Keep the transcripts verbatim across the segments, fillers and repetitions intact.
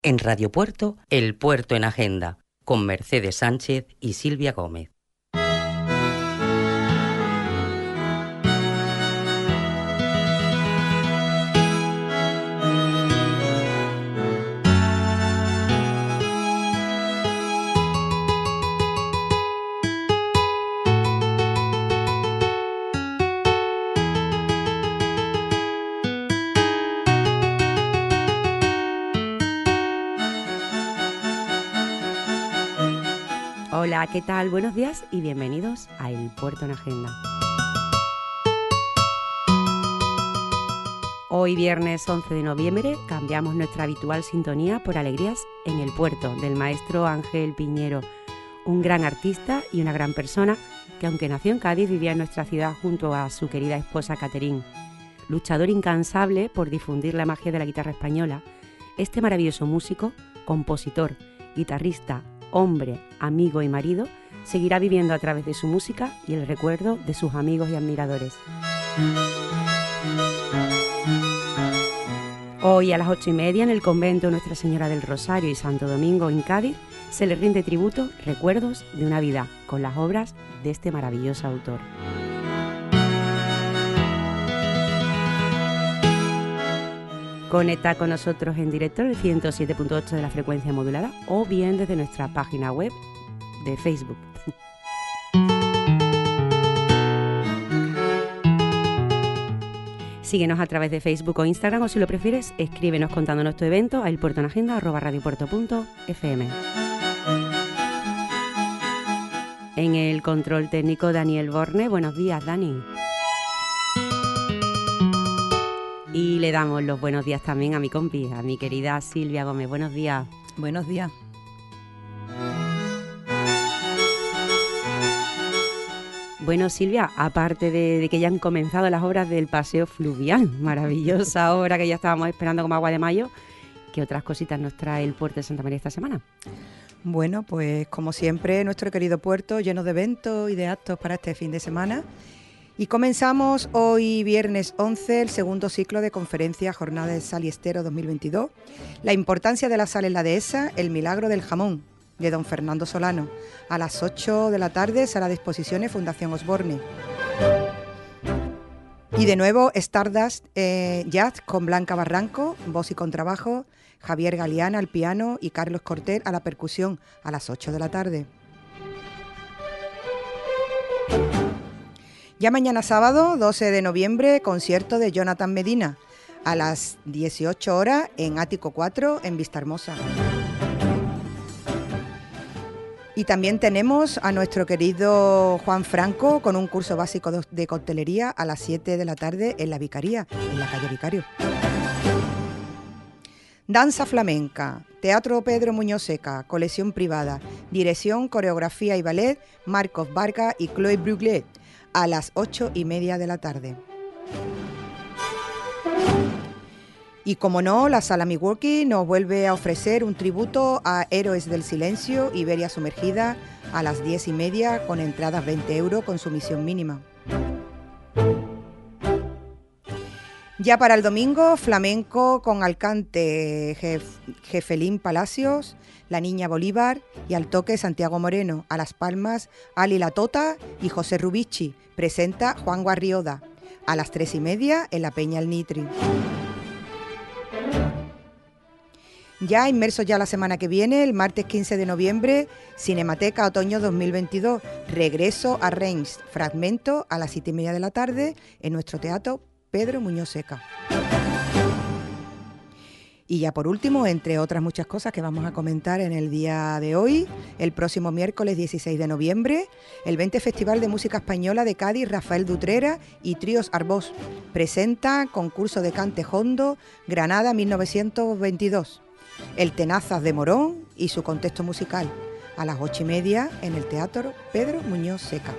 En Radio Puerto, El Puerto en Agenda, con Mercedes Sánchez y Silvia Gómez. Hola, ¿qué tal? Buenos días y bienvenidos a El Puerto en Agenda. Hoy, viernes once de noviembre, cambiamos nuestra habitual sintonía por Alegrías en el Puerto, del maestro Ángel Piñero, un gran artista y una gran persona que, aunque nació en Cádiz, vivía en nuestra ciudad junto a su querida esposa Catherine. Luchador incansable por difundir la magia de la guitarra española, este maravilloso músico, compositor, guitarrista, hombre, amigo y marido, seguirá viviendo a través de su música y el recuerdo de sus amigos y admiradores. Hoy a las ocho y media en el convento Nuestra Señora del Rosario y Santo Domingo en Cádiz se le rinde tributo Recuerdos de una vida con las obras de este maravilloso autor. Conecta con nosotros en directo en el ciento siete punto ocho de la frecuencia modulada o bien desde nuestra página web de Facebook. Síguenos a través de Facebook o Instagram o, si lo prefieres, escríbenos contándonos tu evento a elpuertoenagenda arroba radiopuerto punto f m. En el control técnico, Daniel Borne. Buenos días, Dani. Y le damos los buenos días también a mi compi, a mi querida Silvia Gómez. Buenos días. Buenos días. Bueno, Silvia, aparte de, de que ya han comenzado las obras del Paseo Fluvial, maravillosa obra que ya estábamos esperando como agua de mayo, ¿qué otras cositas nos trae el Puerto de Santa María esta semana? Bueno, pues como siempre, nuestro querido puerto lleno de eventos y de actos para este fin de semana. Y comenzamos hoy, viernes once, el segundo ciclo de conferencias Jornada de Sal y Estero dos mil veintidós. La importancia de la sal en la dehesa, el milagro del jamón, de don Fernando Solano. A las ocho de la tarde, sala de exposiciones Fundación Osborne. Y de nuevo, Stardust eh, Jazz con Blanca Barranco, voz y contrabajo, Javier Galeana al piano y Carlos Cortés a la percusión, a las ocho de la tarde. Ya mañana sábado, doce de noviembre, concierto de Jonathan Medina, a las dieciocho horas en Ático cuatro, en Vistahermosa. Y también tenemos a nuestro querido Juan Franco con un curso básico de coctelería a las siete de la tarde en la Vicaría, en la calle Vicario. Danza flamenca, Teatro Pedro Muñoz Seca, colección privada, dirección, coreografía y ballet, Marcos Vargas y Chloé Bruglet, a las ocho y media de la tarde. Y como no, la Sala Milwaukee nos vuelve a ofrecer un tributo a Héroes del Silencio, Iberia Sumergida, a las diez y media, con entradas veinte euros, con sumisión mínima. Ya para el domingo, flamenco con Alcante, Jef, Jefelín Palacios, La Niña Bolívar y al toque Santiago Moreno. A Las Palmas, Ali La Tota y José Rubici. Presenta Juan Guarrioda. A las tres y media en la Peña El Nitri. Ya inmersos ya la semana que viene, el martes quince de noviembre, Cinemateca Otoño dos mil veintidós. Regreso a Reims. Fragmento a las siete y media de la tarde en nuestro teatro Pedro Muñoz Seca. Y ya por último, entre otras muchas cosas que vamos a comentar en el día de hoy, el próximo miércoles dieciséis de noviembre, el veinte Festival de Música Española de Cádiz, Rafael Dutrera y Tríos Arbós. Presenta concurso de cante jondo, Granada mil novecientos veintidós. El Tenazas de Morón y su contexto musical, a las ocho y media en el Teatro Pedro Muñoz Seca.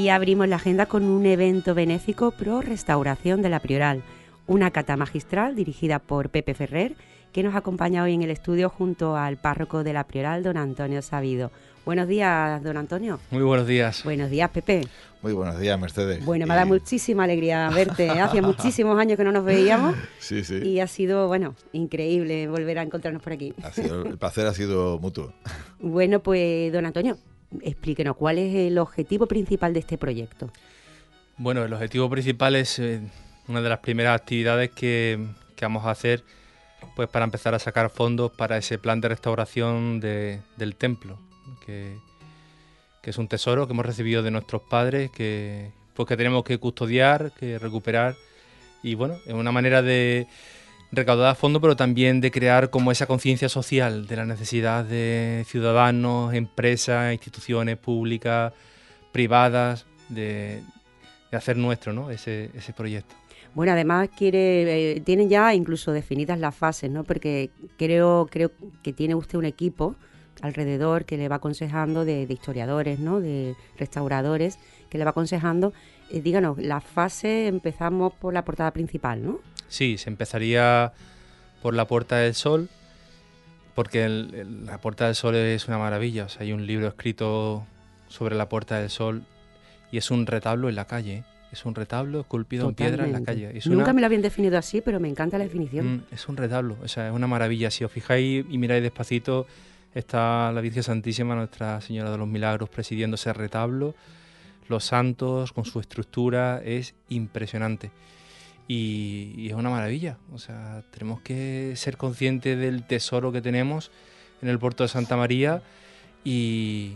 Y abrimos la agenda con un evento benéfico pro restauración de la Prioral, una cata magistral dirigida por Pepe Ferrer, que nos acompaña hoy en el estudio junto al párroco de la Prioral, don Antonio Sabido. Buenos días, don Antonio. Muy buenos días. Buenos días, Pepe. Muy buenos días, Mercedes. Bueno, me da muchísima alegría verte. Hacía muchísimos años que no nos veíamos. Sí, sí. Y ha sido, bueno, increíble volver a encontrarnos por aquí. Ha sido, el placer ha sido mutuo. Bueno, pues, don Antonio, explíquenos, ¿cuál es el objetivo principal de este proyecto? Bueno, el objetivo principal es eh, una de las primeras actividades que, que vamos a hacer, pues para empezar a sacar fondos para ese plan de restauración de, del templo, que, que es un tesoro que hemos recibido de nuestros padres, que, pues que tenemos que custodiar, que recuperar, y bueno, es una manera de recaudar fondos, pero también de crear como esa conciencia social de la necesidad de ciudadanos, empresas, instituciones públicas, privadas, de, de hacer nuestro, ¿no? ese, ese proyecto. Bueno, además quiere, eh, tienen ya incluso definidas las fases, ¿no? Porque creo, creo que tiene usted un equipo alrededor que le va aconsejando de, de historiadores, ¿no? De restauradores que le va aconsejando. Eh, díganos, la fase empezamos por la portada principal, ¿no? Sí, se empezaría por la Puerta del Sol, porque el, el, la Puerta del Sol es una maravilla. O sea, hay un libro escrito sobre la Puerta del Sol y es un retablo en la calle, ¿eh? Es un retablo esculpido Totalmente. en piedra en la calle. Es Nunca una, me lo habían definido así, pero me encanta la definición. Mm, es un retablo, o sea, es una maravilla. Si os fijáis y miráis despacito, está la Virgen Santísima, Nuestra Señora de los Milagros, presidiendo ese retablo. Los santos, con su estructura, es impresionante. Y, y es una maravilla. O sea, tenemos que ser conscientes del tesoro que tenemos en el puerto de Santa María. Y,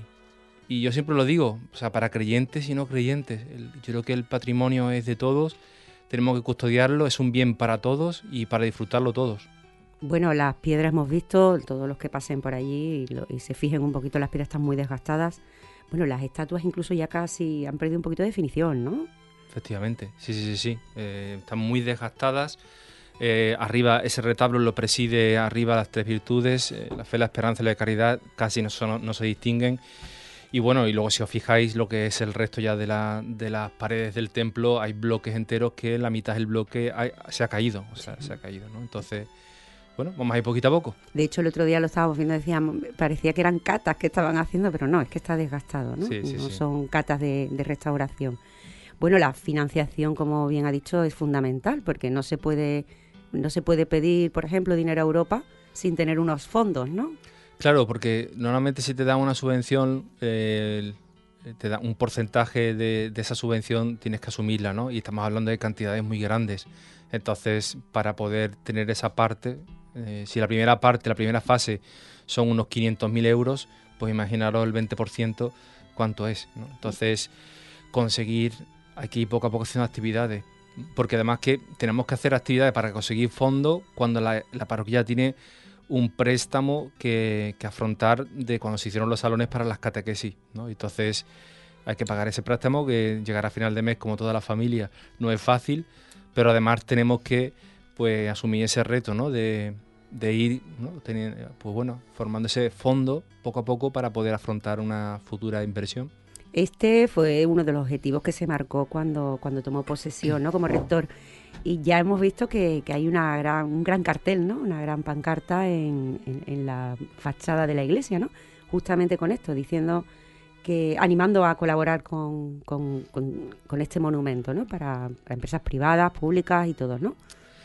y yo siempre lo digo, o sea, para creyentes y no creyentes. El, yo creo que el patrimonio es de todos, tenemos que custodiarlo, es un bien para todos y para disfrutarlo todos. Bueno, las piedras hemos visto, todos los que pasen por allí y, lo, y se fijen un poquito, las piedras están muy desgastadas. Bueno, las estatuas incluso ya casi han perdido un poquito de definición, ¿no? Efectivamente, sí, sí, sí, sí. Eh, están muy desgastadas. Eh, arriba, ese retablo lo preside arriba las tres virtudes, eh, la fe, la esperanza y la caridad, casi no, son, no se distinguen. Y bueno, y luego si os fijáis lo que es el resto ya de, la, de las paredes del templo, hay bloques enteros que la mitad del bloque hay, se ha caído, o sea, sí. se ha caído, ¿no? Entonces, bueno, vamos a ir poquito a poco. De hecho, el otro día lo estábamos viendo, decíamos, parecía que eran catas que estaban haciendo, pero no, es que está desgastado, ¿no? Sí, sí, no sí. son catas de, de restauración. Bueno, la financiación, como bien ha dicho, es fundamental, porque no se puede, no se puede pedir, por ejemplo, dinero a Europa sin tener unos fondos, ¿no? Claro, porque normalmente si te dan una subvención, eh, te da un porcentaje de, de esa subvención, tienes que asumirla, ¿no? Y estamos hablando de cantidades muy grandes. Entonces, para poder tener esa parte, eh, si la primera parte, la primera fase son unos quinientos mil euros, pues imaginaros el veinte por ciento cuánto es, ¿no? Entonces, conseguir aquí poco a poco haciendo actividades, porque además que tenemos que hacer actividades para conseguir fondos cuando la, la parroquia tiene un préstamo que, que afrontar de cuando se hicieron los salones para las catequesis, ¿no? Entonces hay que pagar ese préstamo que llegará a final de mes como toda la familia. No es fácil, pero además tenemos que pues asumir ese reto, ¿no? de, de ir, ¿no? Teniendo, pues bueno, formando ese fondo poco a poco para poder afrontar una futura inversión. Este fue uno de los objetivos que se marcó cuando, cuando tomó posesión, ¿no? Como rector. Y ya hemos visto que, que hay una gran, un gran cartel, ¿no? Una gran pancarta en, en, en la fachada de la iglesia, ¿no? Justamente con esto, diciendo que animando a colaborar con, con, con, con este monumento, ¿no? Para, para empresas privadas, públicas y todos, ¿no?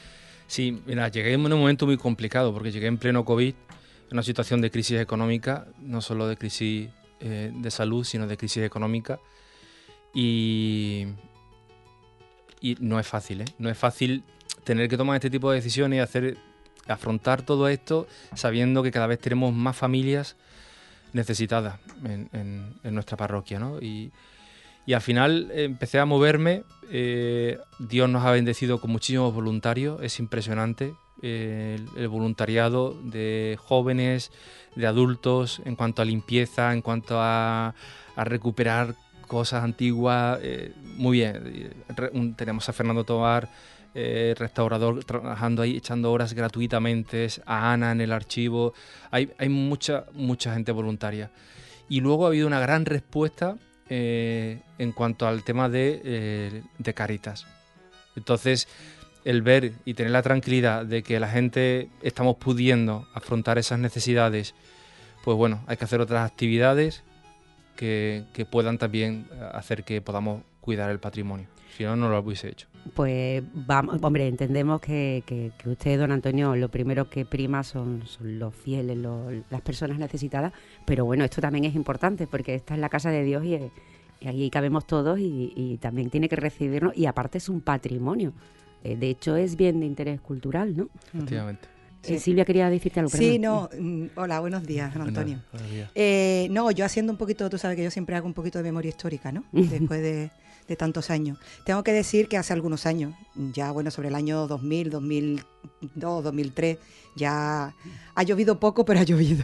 Sí, mira, llegué en un momento muy complicado porque llegué en pleno COVID, en una situación de crisis económica, no solo de crisis eh, de salud, sino de crisis económica. Y, y no es fácil, ¿eh? No es fácil tener que tomar este tipo de decisiones y hacer, afrontar todo esto sabiendo que cada vez tenemos más familias necesitadas en, en, en nuestra parroquia, ¿no? Y, y al final eh, empecé a moverme. Eh, Dios nos ha bendecido con muchísimos voluntarios, es impresionante eh, el, el voluntariado de jóvenes, de adultos, en cuanto a limpieza, en cuanto a, a recuperar cosas antiguas, eh, muy bien. Re, un, tenemos a Fernando Tobar, eh, restaurador, trabajando ahí, echando horas gratuitamente, a Ana en el archivo, hay, hay mucha, mucha gente voluntaria. Y luego ha habido una gran respuesta eh, en cuanto al tema de, eh, de Cáritas. Entonces, el ver y tener la tranquilidad de que la gente estamos pudiendo afrontar esas necesidades, pues bueno, hay que hacer otras actividades que, que puedan también hacer que podamos cuidar el patrimonio. Si no, no lo hubiese hecho. Pues vamos, hombre, entendemos que, que, que usted, don Antonio, lo primero que prima son, son los fieles, los, las personas necesitadas, pero bueno, esto también es importante porque esta es la casa de Dios y, y ahí cabemos todos y, y también tiene que recibirnos, y aparte es un patrimonio, eh, de hecho es bien de interés cultural, ¿no? Efectivamente. Sí. Eh, Silvia quería decirte algo. Sí, no, mm, hola, buenos días, don Antonio. Buenos, buenos días. Eh, no, yo haciendo un poquito, tú sabes que yo siempre hago un poquito de memoria histórica, ¿no? Después de, de tantos años. Tengo que decir que hace algunos años, ya bueno, sobre el año dos mil, dos mil dos, dos mil tres, ya ha llovido poco, pero ha llovido.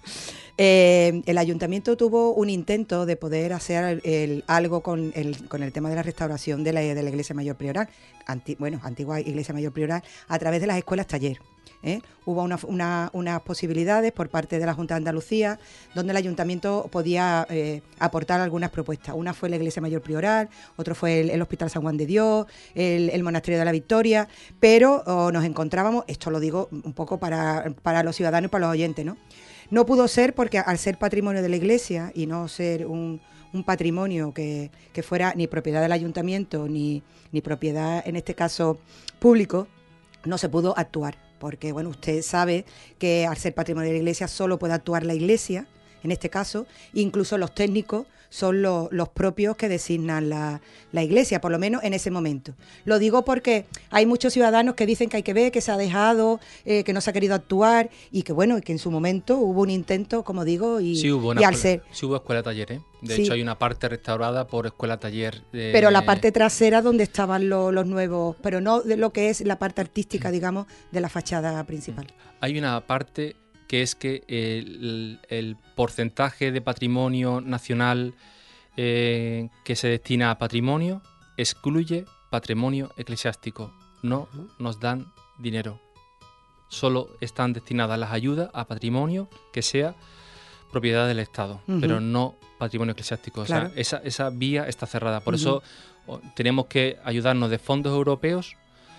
eh, el ayuntamiento tuvo un intento de poder hacer el, el, algo con el, con el tema de la restauración de la, de la Iglesia Mayor Prioral, anti, bueno, antigua Iglesia Mayor Prioral, a través de las escuelas taller. ¿Eh? Hubo unas una, una posibilidades por parte de la Junta de Andalucía donde el ayuntamiento podía eh, aportar algunas propuestas. Una fue la Iglesia Mayor Prioral, otro fue el, el Hospital San Juan de Dios, el, el Monasterio de la Victoria, pero oh, nos encontrábamos, esto lo digo un poco para, para los ciudadanos y para los oyentes, ¿no? No pudo ser porque al ser patrimonio de la Iglesia y no ser un, un patrimonio que, que fuera ni propiedad del ayuntamiento ni, ni propiedad, en este caso, público, no se pudo actuar. Porque, bueno, usted sabe que al ser patrimonio de la Iglesia solo puede actuar la Iglesia, en este caso, incluso los técnicos son lo, los propios que designan la, la Iglesia, por lo menos en ese momento. Lo digo porque hay muchos ciudadanos que dicen que hay que ver, que se ha dejado, eh, que no se ha querido actuar y que, bueno, que en su momento hubo un intento, como digo, y, sí, hubo una y al escuela, ser... Sí hubo escuela-taller, ¿eh? De sí. hecho, hay una parte restaurada por escuela-taller. De... Pero la parte trasera donde estaban lo, los nuevos, pero no de lo que es la parte artística, digamos, de la fachada principal. Hay una parte que es que el, el porcentaje de patrimonio nacional eh, que se destina a patrimonio excluye patrimonio eclesiástico. No nos dan dinero. Solo están destinadas las ayudas a patrimonio que sea propiedad del Estado, uh-huh. pero no patrimonio eclesiástico. Claro. O sea, esa, esa vía está cerrada. Por uh-huh. eso o, tenemos que ayudarnos de fondos europeos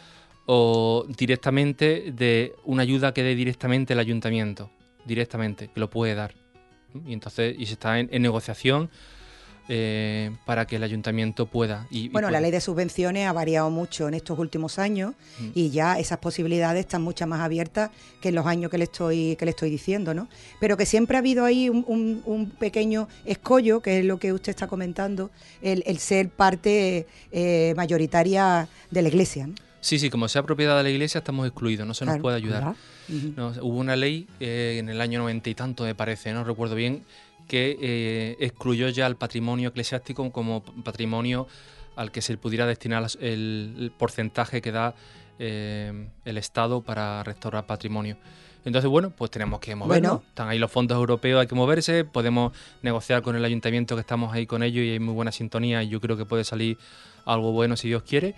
o directamente de una ayuda que dé directamente el ayuntamiento, directamente, que lo puede dar. Y entonces y se está en, en negociación eh, para que el ayuntamiento pueda. Y, bueno, y la ley de subvenciones ha variado mucho en estos últimos años mm. y ya esas posibilidades están mucho más abiertas que en los años que le estoy que le estoy diciendo, ¿no? Pero que siempre ha habido ahí un, un, un pequeño escollo, que es lo que usted está comentando, el, el ser parte eh, mayoritaria de la Iglesia, ¿no? Sí, sí, como sea propiedad de la Iglesia estamos excluidos, no se nos claro, puede ayudar. Uh-huh. No, hubo una ley eh, en el año noventa y tanto, me parece, no recuerdo bien, que eh, excluyó ya el patrimonio eclesiástico como patrimonio al que se pudiera destinar el, el porcentaje que da eh, el Estado para restaurar patrimonio. Entonces, bueno, pues tenemos que movernos. Bueno. Están ahí los fondos europeos, hay que moverse, podemos negociar con el ayuntamiento, que estamos ahí con ellos y hay muy buena sintonía y yo creo que puede salir algo bueno si Dios quiere.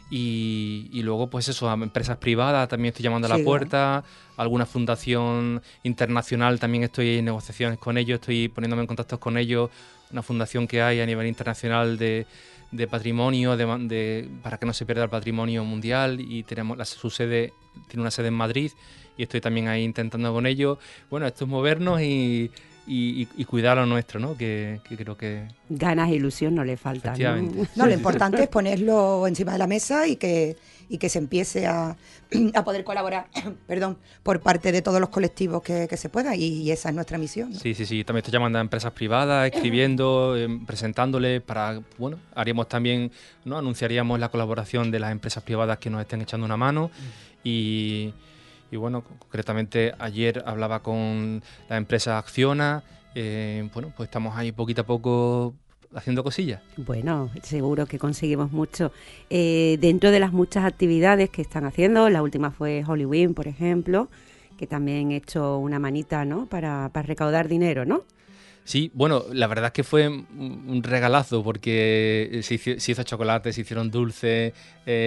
Y, y luego, pues eso, a empresas privadas también estoy llamando a la sí, puerta, claro. Alguna fundación internacional también estoy en negociaciones con ellos, estoy poniéndome en contacto con ellos, una fundación que hay a nivel internacional de, de patrimonio, de, de, para que no se pierda el patrimonio mundial, y tenemos la, su sede, tiene una sede en Madrid, y estoy también ahí intentando con ellos. Bueno, esto es movernos y, y, y cuidar lo nuestro, ¿no? Que, que creo que... Ganas e ilusión no le faltan, ¿no? No, lo importante es ponerlo encima de la mesa y que, y que se empiece a, a poder colaborar, perdón, por parte de todos los colectivos que, que se pueda, y, y esa es nuestra misión, ¿no? Sí, sí, sí. También estoy llamando a empresas privadas, escribiendo, eh, presentándoles para, bueno, haríamos también, ¿no? Anunciaríamos la colaboración de las empresas privadas que nos estén echando una mano y... Y bueno, concretamente ayer hablaba con la empresa Acciona, eh, bueno, pues estamos ahí poquito a poco haciendo cosillas. Bueno, seguro que conseguimos mucho. Eh, dentro de las muchas actividades que están haciendo, la última fue Halloween, por ejemplo, que también he hecho una manita, ¿no? Para, para recaudar dinero, ¿no? Sí, bueno, la verdad es que fue un regalazo porque se hizo, se hizo chocolate, se hicieron dulces, eh,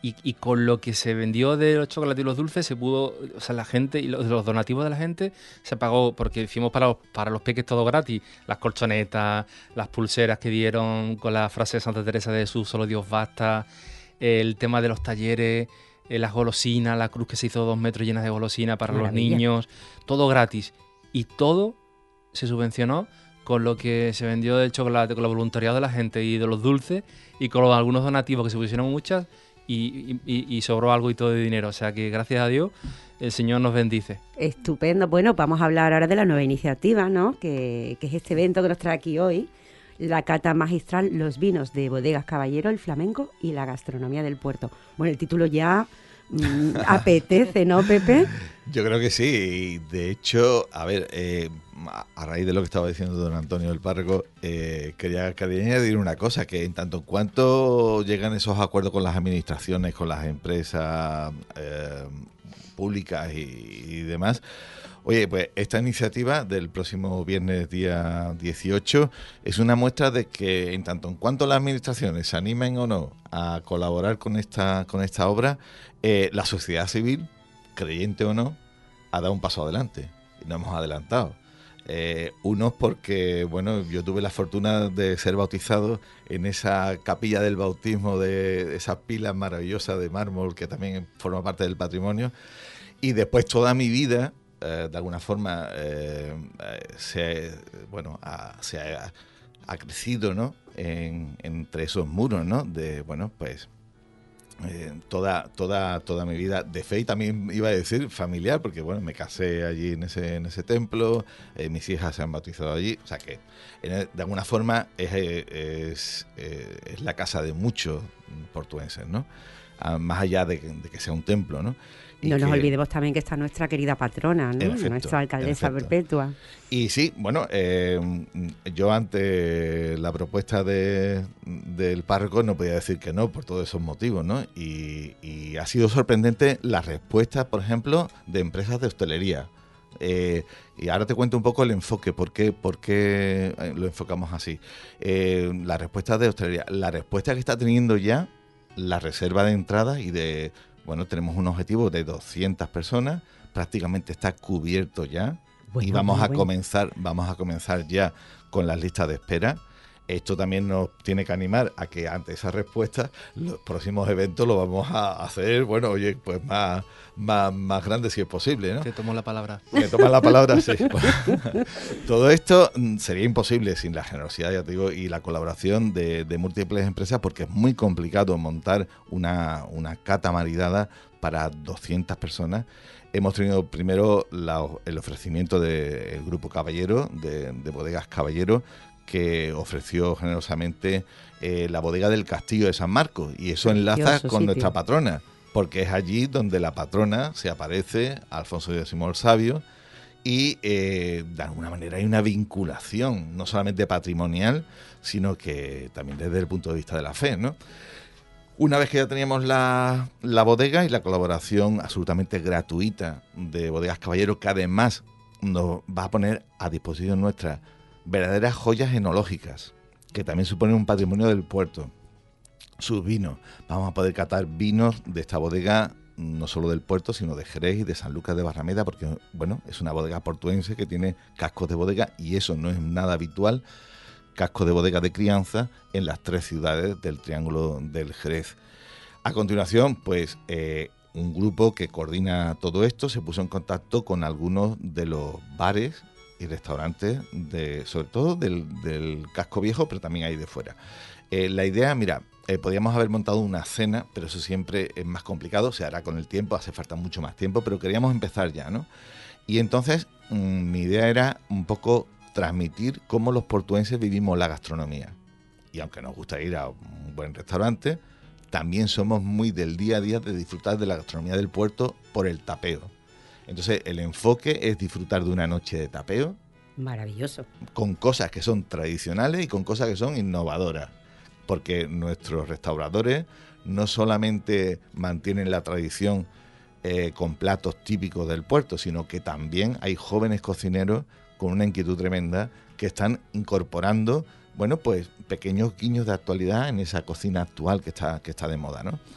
y, y con lo que se vendió de los chocolates y los dulces se pudo, o sea, la gente y los, los donativos de la gente se pagó, porque hicimos para los, para los peques todo gratis, las colchonetas, las pulseras que dieron con la frase de Santa Teresa de Jesús, solo Dios basta, el tema de los talleres, eh, las golosinas, la cruz que se hizo dos metros llena de golosinas para Maravilla. Los niños, todo gratis, y todo se subvencionó con lo que se vendió del chocolate, con el voluntariado de la gente y de los dulces, y con los, algunos donativos que se pusieron muchas, y, y, y sobró algo y todo de dinero. O sea que gracias a Dios el Señor nos bendice. Estupendo. Bueno, vamos a hablar ahora de la nueva iniciativa, ¿no? Que, que es este evento que nos trae aquí hoy, la cata magistral, los vinos de Bodegas Caballero, el flamenco y la gastronomía del puerto. Bueno, el título ya mmm, apetece, ¿no, Pepe? Yo creo que sí, y de hecho, a ver, eh, a raíz de lo que estaba diciendo don Antonio del Párroco, eh, quería, quería añadir una cosa, que en tanto en cuanto llegan esos acuerdos con las administraciones, con las empresas eh, públicas y, y demás, oye, pues esta iniciativa del próximo viernes día dieciocho es una muestra de que en tanto en cuanto las administraciones se animen o no a colaborar con esta, con esta obra, eh, la sociedad civil, creyente o no, ha dado un paso adelante y nos hemos adelantado. Eh, unos porque, bueno, yo tuve la fortuna de ser bautizado en esa capilla del bautismo de esas pilas maravillosas de mármol que también forma parte del patrimonio, y después toda mi vida, eh, de alguna forma, eh, se, bueno, ha, se ha, ha crecido, ¿no? En, entre esos muros, ¿no? De, bueno, pues Eh, toda toda toda mi vida de fe, y también iba a decir familiar, porque bueno, me casé allí en ese en ese templo, eh, mis hijas se han bautizado allí, o sea que en, de alguna forma es, es, es, es la casa de muchos portuenses, ¿no? Ah, más allá de, de que sea un templo, ¿no? Y no que, nos olvidemos también que está nuestra querida patrona, ¿no? Efecto, Nuestra alcaldesa perpetua. Y sí, bueno, eh, yo ante la propuesta de, del párroco no podía decir que no por todos esos motivos, ¿no? Y, y ha sido sorprendente la respuesta, por ejemplo, de empresas de hostelería. Eh, y ahora te cuento un poco el enfoque, por qué, por qué lo enfocamos así. Eh, la respuesta de hostelería, la respuesta que está teniendo ya la reserva de entradas y de... Bueno, tenemos un objetivo de doscientas personas, prácticamente está cubierto ya, bueno, y vamos a bueno. comenzar, vamos a comenzar ya con las listas de espera. Esto también nos tiene que animar a que ante esa respuesta los próximos eventos los vamos a hacer, bueno, oye, pues más, más, más grandes si es posible, ¿no? Te tomo la palabra. Me tomas la palabra, sí. Bueno, todo esto sería imposible sin la generosidad, ya te digo, y la colaboración de, de múltiples empresas, porque es muy complicado montar una, una cata maridada para doscientas personas. Hemos tenido primero la, el ofrecimiento del Grupo Caballero, de, de Bodegas Caballero, que ofreció generosamente eh, la bodega del Castillo de San Marcos, y eso enlaza con sitio. Nuestra patrona, porque es allí donde la patrona se aparece, Alfonso X el Sabio, y eh, de alguna manera hay una vinculación, no solamente patrimonial, sino que también desde el punto de vista de la fe, ¿no? Una vez que ya teníamos la, la bodega y la colaboración absolutamente gratuita de Bodegas Caballero, que además nos va a poner a disposición nuestra verdaderas joyas enológicas, que también suponen un patrimonio del puerto. Sus vinos. Vamos a poder catar vinos de esta bodega, no solo del puerto, sino de Jerez y de San Lucas de Barrameda, porque bueno, es una bodega portuense que tiene cascos de bodega, y eso no es nada habitual, cascos de bodega de crianza en las tres ciudades del Triángulo del Jerez. A continuación, pues eh, un grupo que coordina todo esto se puso en contacto con algunos de los bares y restaurantes, de, sobre todo del, del casco viejo, pero también hay de fuera. Eh, la idea, mira, eh, podríamos haber montado una cena, pero eso siempre es más complicado, se hará con el tiempo, hace falta mucho más tiempo, pero queríamos empezar ya, ¿no? Y entonces mmm, mi idea era un poco transmitir cómo los portuenses vivimos la gastronomía. Y aunque nos gusta ir a un buen restaurante, también somos muy del día a día de disfrutar de la gastronomía del puerto por el tapeo. Entonces, el enfoque es disfrutar de una noche de tapeo. Maravilloso. Con cosas que son tradicionales y con cosas que son innovadoras. Porque nuestros restauradores no solamente mantienen la tradición eh, con platos típicos del puerto, sino que también hay jóvenes cocineros con una inquietud tremenda que están incorporando, bueno, pues pequeños guiños de actualidad en esa cocina actual que está, que está de moda, ¿no?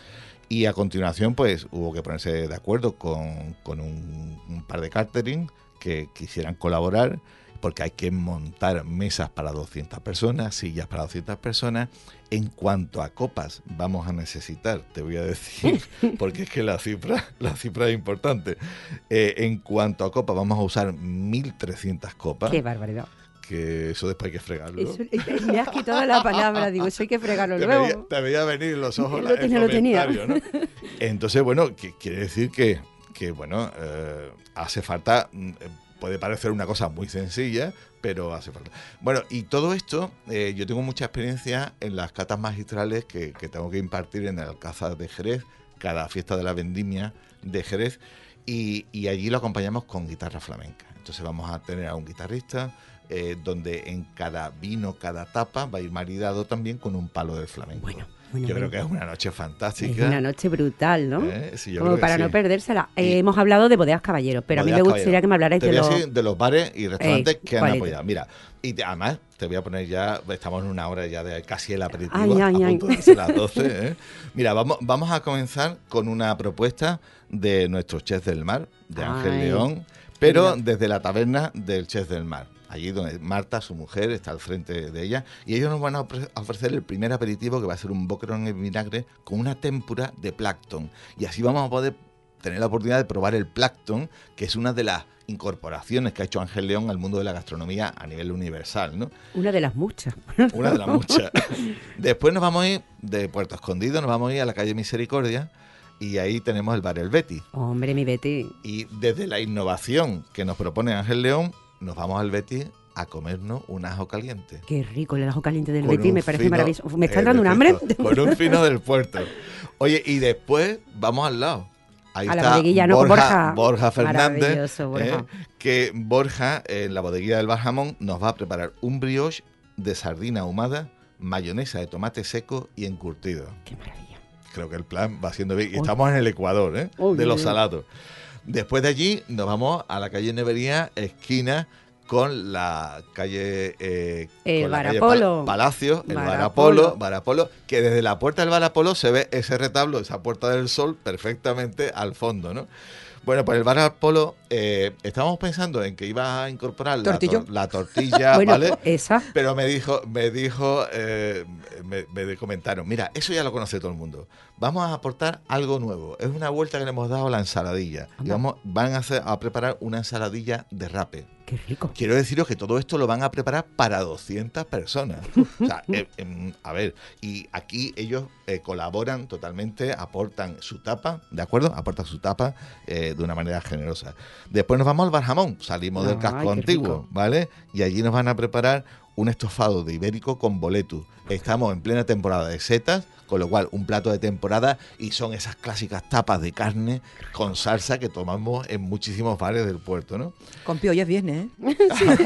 Y a continuación, pues, hubo que ponerse de acuerdo con, con un, un par de catering que quisieran colaborar, porque hay que montar mesas para doscientas personas, sillas para doscientas personas. En cuanto a copas vamos a necesitar, te voy a decir, porque es que la cifra, la cifra es importante. Eh, en cuanto a copas vamos a usar mil trescientas copas. ¡Qué barbaridad! Que eso después hay que fregarlo. Eso, me has quitado la palabra, digo, eso hay que fregarlo te luego. Veía, te veía venir los ojos lo el tenía, lo tenía. ¿no? Entonces, bueno, que, quiere decir que, que bueno, eh, hace falta... Puede parecer una cosa muy sencilla, pero hace falta. Bueno, y todo esto, eh, yo tengo mucha experiencia en las catas magistrales que, que tengo que impartir en el Alcázar de Jerez, cada fiesta de la vendimia de Jerez, y, y allí lo acompañamos con guitarra flamenca. Entonces vamos a tener a un guitarrista, eh, donde en cada vino, cada tapa, va a ir maridado también con un palo del flamenco. Bueno. Bueno, yo bueno. creo que es una noche fantástica. Es una noche brutal, ¿no? ¿Eh? Sí, yo Como creo que para sí. no perdérsela. Y Eh, hemos hablado de bodegas caballeros, pero Bodegas a mí me gustaría Caballero. que me hablarais te de voy a los... decir de los bares y restaurantes Ey, que han ¿cuál es? apoyado. Mira, y te- además te voy a poner ya, estamos en una hora ya de casi el aperitivo, Ay, ay, a ay. punto de ser las doce. ¿eh? Mira, vamos, vamos a comenzar con una propuesta de nuestro Chef del Mar, de Ángel Ay. León, pero Mira. desde la taberna del Chef del Mar. Allí donde Marta, su mujer, está al frente de ella, y ellos nos van a ofre- a ofrecer el primer aperitivo, que va a ser un boquerón en vinagre con una témpura de plancton. Y así vamos a poder tener la oportunidad de probar el plancton, que es una de las incorporaciones que ha hecho Ángel León al mundo de la gastronomía a nivel universal, ¿no? Una de las muchas. Una de las muchas. Después nos vamos a ir de Puerto Escondido, nos vamos a ir a la calle Misericordia, y ahí tenemos el bar El Betty. Hombre, mi Betty. Y desde la innovación que nos propone Ángel León, nos vamos al Betty a comernos un ajo caliente. Qué rico el ajo caliente del Con Betty, un me parece fino, maravilloso. Me está eh, entrando un de hambre. Cristo, Con un fino del puerto. Oye, y después vamos al lado. Ahí A la está bodeguilla, ¿no? Con Borja, Borja. Borja Fernández, Maravilloso, Borja. eh, que Borja, en la bodeguilla del Bar Jamón, nos va a preparar un brioche de sardina ahumada, mayonesa de tomate seco y encurtido. Qué maravilla. Creo que el plan va siendo bien. Y Uy. estamos en el Ecuador, ¿eh? Uy, de los uy, uy. salados. Después de allí nos vamos a la calle Nevería, esquina con la calle, eh, El con la Bar calle Apolo. Pal- Palacio, el Bar Bar Apolo. Apolo, Bar Apolo, que desde la puerta del Bar Apolo se ve ese retablo, esa Puerta del Sol, perfectamente al fondo, ¿no? Bueno, pues el Bar Apolo, eh, estábamos pensando en que iba a incorporar la, ¿Tortillo? tor- la tortilla, Bueno, ¿vale? esa. Pero me dijo, me dijo, eh, me, me comentaron, mira, eso ya lo conoce todo el mundo. Vamos a aportar algo nuevo. Es una vuelta que le hemos dado a la ensaladilla. Y Anda. vamos, van a, hacer, a preparar una ensaladilla de rape. Qué rico. Quiero deciros que todo esto lo van a preparar para doscientas personas. O sea, eh, eh, a ver, y aquí ellos eh, colaboran totalmente, aportan su tapa, ¿de acuerdo? Aportan su tapa eh, de una manera generosa. Después nos vamos al Bar Jamón, salimos del Ay, casco qué antiguo, rico. ¿vale? Y allí nos van a preparar un estofado de ibérico con boletus. Estamos en plena temporada de setas, con lo cual un plato de temporada, y son esas clásicas tapas de carne con salsa que tomamos en muchísimos bares del puerto, ¿no? Con piollas viene, ¿eh?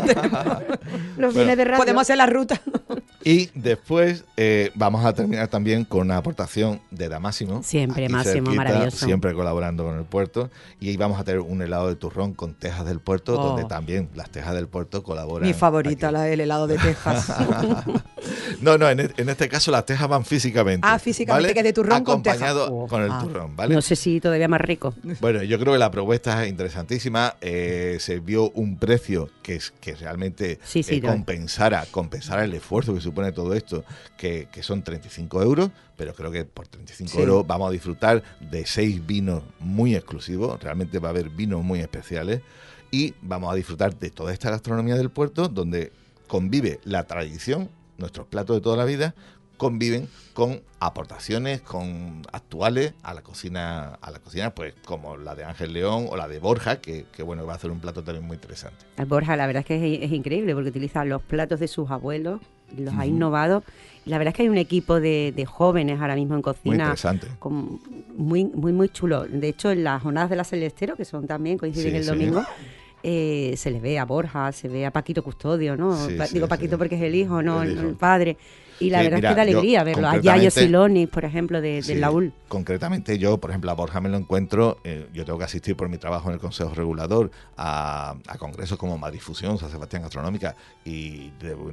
Los fines de radio. Podemos hacer la ruta. Y después eh, vamos a terminar también con una aportación de Damásimo. Siempre, aquí Máximo, cerquita, maravilloso. Siempre colaborando con el puerto. Y ahí vamos a tener un helado de turrón con tejas del puerto, Oh. donde también las tejas del puerto colaboran. Mi favorita, aquí. la del helado de Texas. No, no, en, e- en este caso las tejas van físicamente. Ah, físicamente, ¿vale? que es de turrón con tejas. Acompañado Oh. con el Ah. turrón, ¿vale? No sé si todavía más rico. Bueno, yo creo que la propuesta es interesantísima. Eh, se vio un precio que, es, que realmente Sí, sí, eh, lo es. compensara, compensara el esfuerzo que supone todo esto, que, que son treinta y cinco euros, pero creo que por treinta y cinco Sí. euros vamos a disfrutar de seis vinos muy exclusivos. Realmente va a haber vinos muy especiales y vamos a disfrutar de toda esta gastronomía del puerto, donde convive la tradición, nuestros platos de toda la vida, conviven con aportaciones, con actuales a la cocina, a la cocina, pues como la de Ángel León o la de Borja, que, que bueno, va a hacer un plato también muy interesante. Al Borja, la verdad es que es, es increíble porque utiliza los platos de sus abuelos, los ha Ujú. innovado. Y la verdad es que hay un equipo de, de jóvenes ahora mismo en Muy cocina interesante. con- muy, muy, muy chulo. De hecho, en las jornadas de la Celestero, que son también, coinciden Sí, el sí. domingo, eh, se le ve a Borja, se ve a Paquito Custodio, ¿no? Sí, Pa- sí, Digo sí. Paquito porque es el hijo, no El el, hijo. el padre. Y la Sí, verdad mira, es que da yo alegría verlo. A Yayo concretamente- Siloni, por ejemplo, de, Sí, del Laúl. Concretamente yo, por ejemplo, a Borja me lo encuentro, eh, yo tengo que asistir por mi trabajo en el Consejo Regulador a, a congresos como Madrid Fusión, San Sebastián Gastronómica, y de-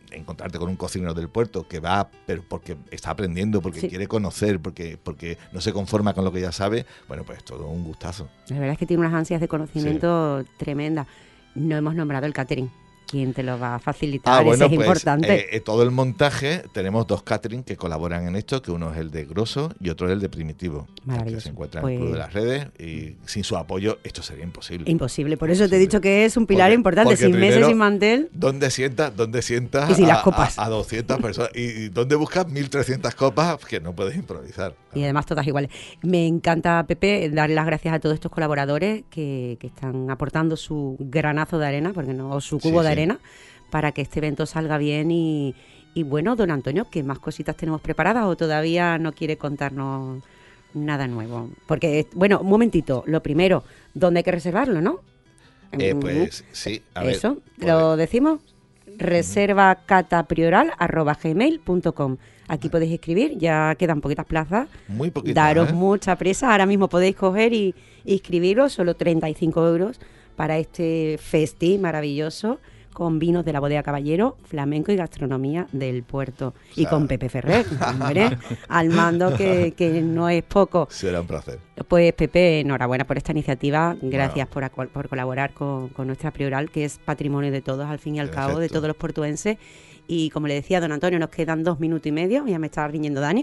encontrarte con un cocinero del puerto que va, pero porque está aprendiendo, porque sí. quiere conocer, porque, porque no se conforma con lo que ya sabe, bueno, pues todo un gustazo. La verdad es que tiene unas ansias de conocimiento sí. tremendas. No hemos nombrado el catering. ¿Quién te lo va a facilitar? Ah, bueno, Eso es pues, importante. Eh, todo el montaje, tenemos dos catering que colaboran en esto, que uno es el de Grosso y otro es el de Primitivo, que se encuentra pues, en el Club de las Redes, y sin su apoyo esto sería imposible. Imposible, por eso imposible. Te he dicho que es un pilar porque, importante, porque sin primero, meses, sin mantel. ¿Dónde sientas, dónde sientas y sin a, las copas? A, a doscientas personas? ¿Y, y dónde buscas mil trescientas copas? Que no puedes improvisar. Y además todas iguales. Me encanta, Pepe, darle las gracias a todos estos colaboradores que, que están aportando su granazo de arena, porque no, o su cubo sí, de sí. arena, para que este evento salga bien y, y bueno, don Antonio, ¿qué más cositas tenemos preparadas o todavía no quiere contarnos nada nuevo? Porque, bueno, un momentito, lo primero, ¿dónde hay que reservarlo, no? Eh, pues sí, a ver. Eso, ¿lo decimos? reserva cata prioral arroba gmail punto com. Aquí podéis escribir, ya quedan poquitas plazas. Muy poquitas. Daros ¿eh? mucha prisa, ahora mismo podéis coger y, y inscribiros, solo treinta y cinco euros para este festín maravilloso, con vinos de la Bodega Caballero, flamenco y gastronomía del puerto. O sea, y con Pepe Ferrer, hombre, al mando, que, que no es poco. Será un placer. Pues Pepe, enhorabuena por esta iniciativa. Gracias wow. por, por colaborar con, con nuestra Prioral, que es patrimonio de todos, al fin y al Perfecto. cabo, de todos los portuenses. Y como le decía don Antonio, nos quedan dos minutos y medio, ya me estaba riñendo Dani.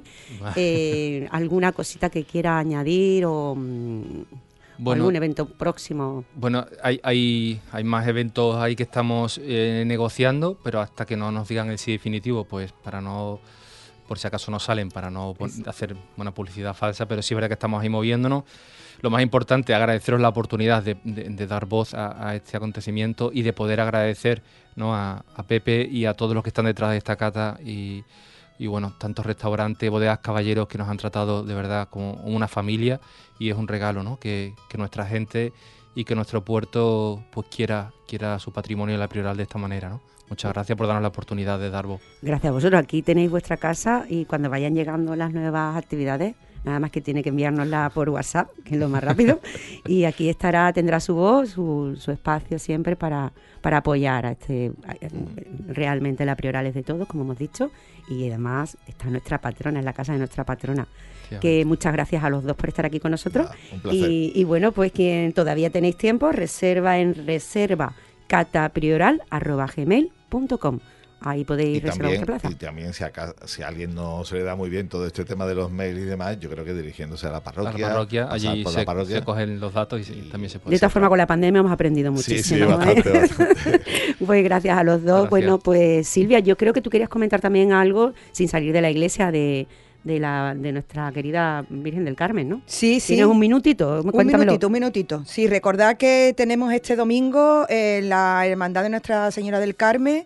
Eh, ¿Alguna cosita que quiera añadir o... Bueno, algún evento próximo? Bueno, hay, hay, hay más eventos ahí que estamos eh, negociando, pero hasta que no nos digan el sí definitivo, pues para no, por si acaso no salen, para no pon- hacer una publicidad falsa, pero sí es verdad que estamos ahí moviéndonos. Lo más importante, agradeceros la oportunidad de, de, de dar voz a, a este acontecimiento y de poder agradecer, ¿no?, a, a Pepe y a todos los que están detrás de esta cata y, y bueno, tantos restaurantes, bodegas, caballeros que nos han tratado de verdad como una familia, y es un regalo, ¿no?, que, que nuestra gente y que nuestro puerto pues quiera, quiera su patrimonio de la Prioral de esta manera, ¿no? Muchas gracias por darnos la oportunidad de dar voz. Gracias a vosotros. Aquí tenéis vuestra casa y cuando vayan llegando las nuevas actividades, nada más que tiene que enviárnosla por WhatsApp, que es lo más rápido, y aquí estará, tendrá su voz, su, su espacio siempre para, para apoyar a este, a, realmente la Prioral es de todos, como hemos dicho, y además está nuestra patrona, es la casa de nuestra patrona. Sí, que muchas gracias a los dos por estar aquí con nosotros. Ah, un placer. Y, y bueno, pues quien todavía tenéis tiempo, reserva en reserva cataprioral arroba gmail punto com. Ahí podéis y reservar también, vuestra plaza. Y también si, acá, si a alguien no se le da muy bien todo este tema de los mails y demás, yo creo que dirigiéndose a la parroquia, a la parroquia allí por se, la parroquia, se cogen los datos y, se, y también se puede. De todas formas, con la pandemia hemos aprendido muchísimo. Sí, sí, bastante, ¿eh? bastante. Pues gracias a los dos. Gracias. Bueno, pues Silvia, yo creo que tú querías comentar también algo, sin salir de la iglesia, de... de la de nuestra querida Virgen del Carmen, ¿no? Sí, sí. ¿Tienes un minutito? Un minutito, un minutito. Sí, recordad que tenemos este domingo eh, la Hermandad de Nuestra Señora del Carmen,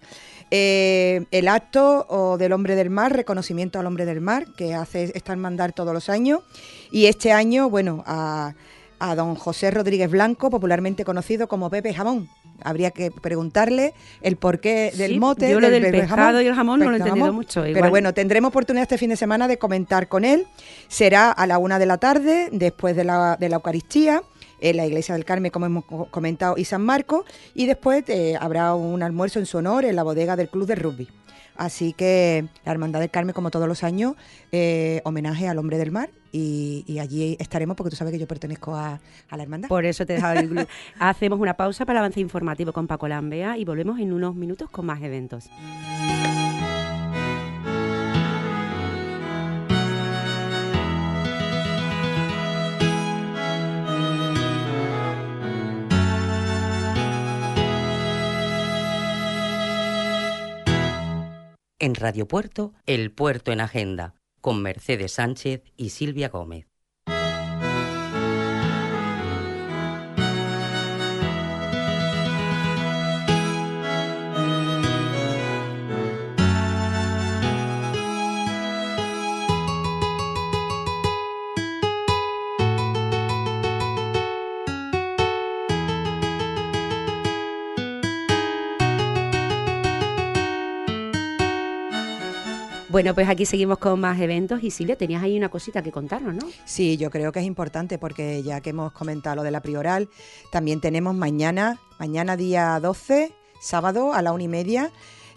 eh, el acto o del Hombre del Mar, reconocimiento al Hombre del Mar, que hace esta hermandad todos los años. Y este año, bueno, a, a don José Rodríguez Blanco, popularmente conocido como Pepe Jamón. Habría que preguntarle el porqué del sí, mote. Yo lo del, del pescado jamón, y el jamón no lo he entendido jamón, mucho. Igual. Pero bueno, tendremos oportunidad este fin de semana de comentar con él. Será a la una de la tarde, después de la, de la Eucaristía, en la Iglesia del Carmen, como hemos comentado, y San Marcos. Y después eh, habrá un almuerzo en su honor en la bodega del Club de Rugby. Así que la Hermandad del Carmen, como todos los años, eh, homenaje al Hombre del Mar. Y, y allí estaremos, porque tú sabes que yo pertenezco a, a la hermandad. Por eso te he dejado el club. Hacemos una pausa para el avance informativo con Paco Lambea y volvemos en unos minutos con más eventos. En Radio Puerto, El Puerto en Agenda, con Mercedes Sánchez y Silvia Gómez. Bueno, pues aquí seguimos con más eventos y Silvia, tenías ahí una cosita que contarnos, ¿no? Sí, yo creo que es importante porque ya que hemos comentado lo de la Prioral, también tenemos mañana, mañana día doce, sábado a la una y media,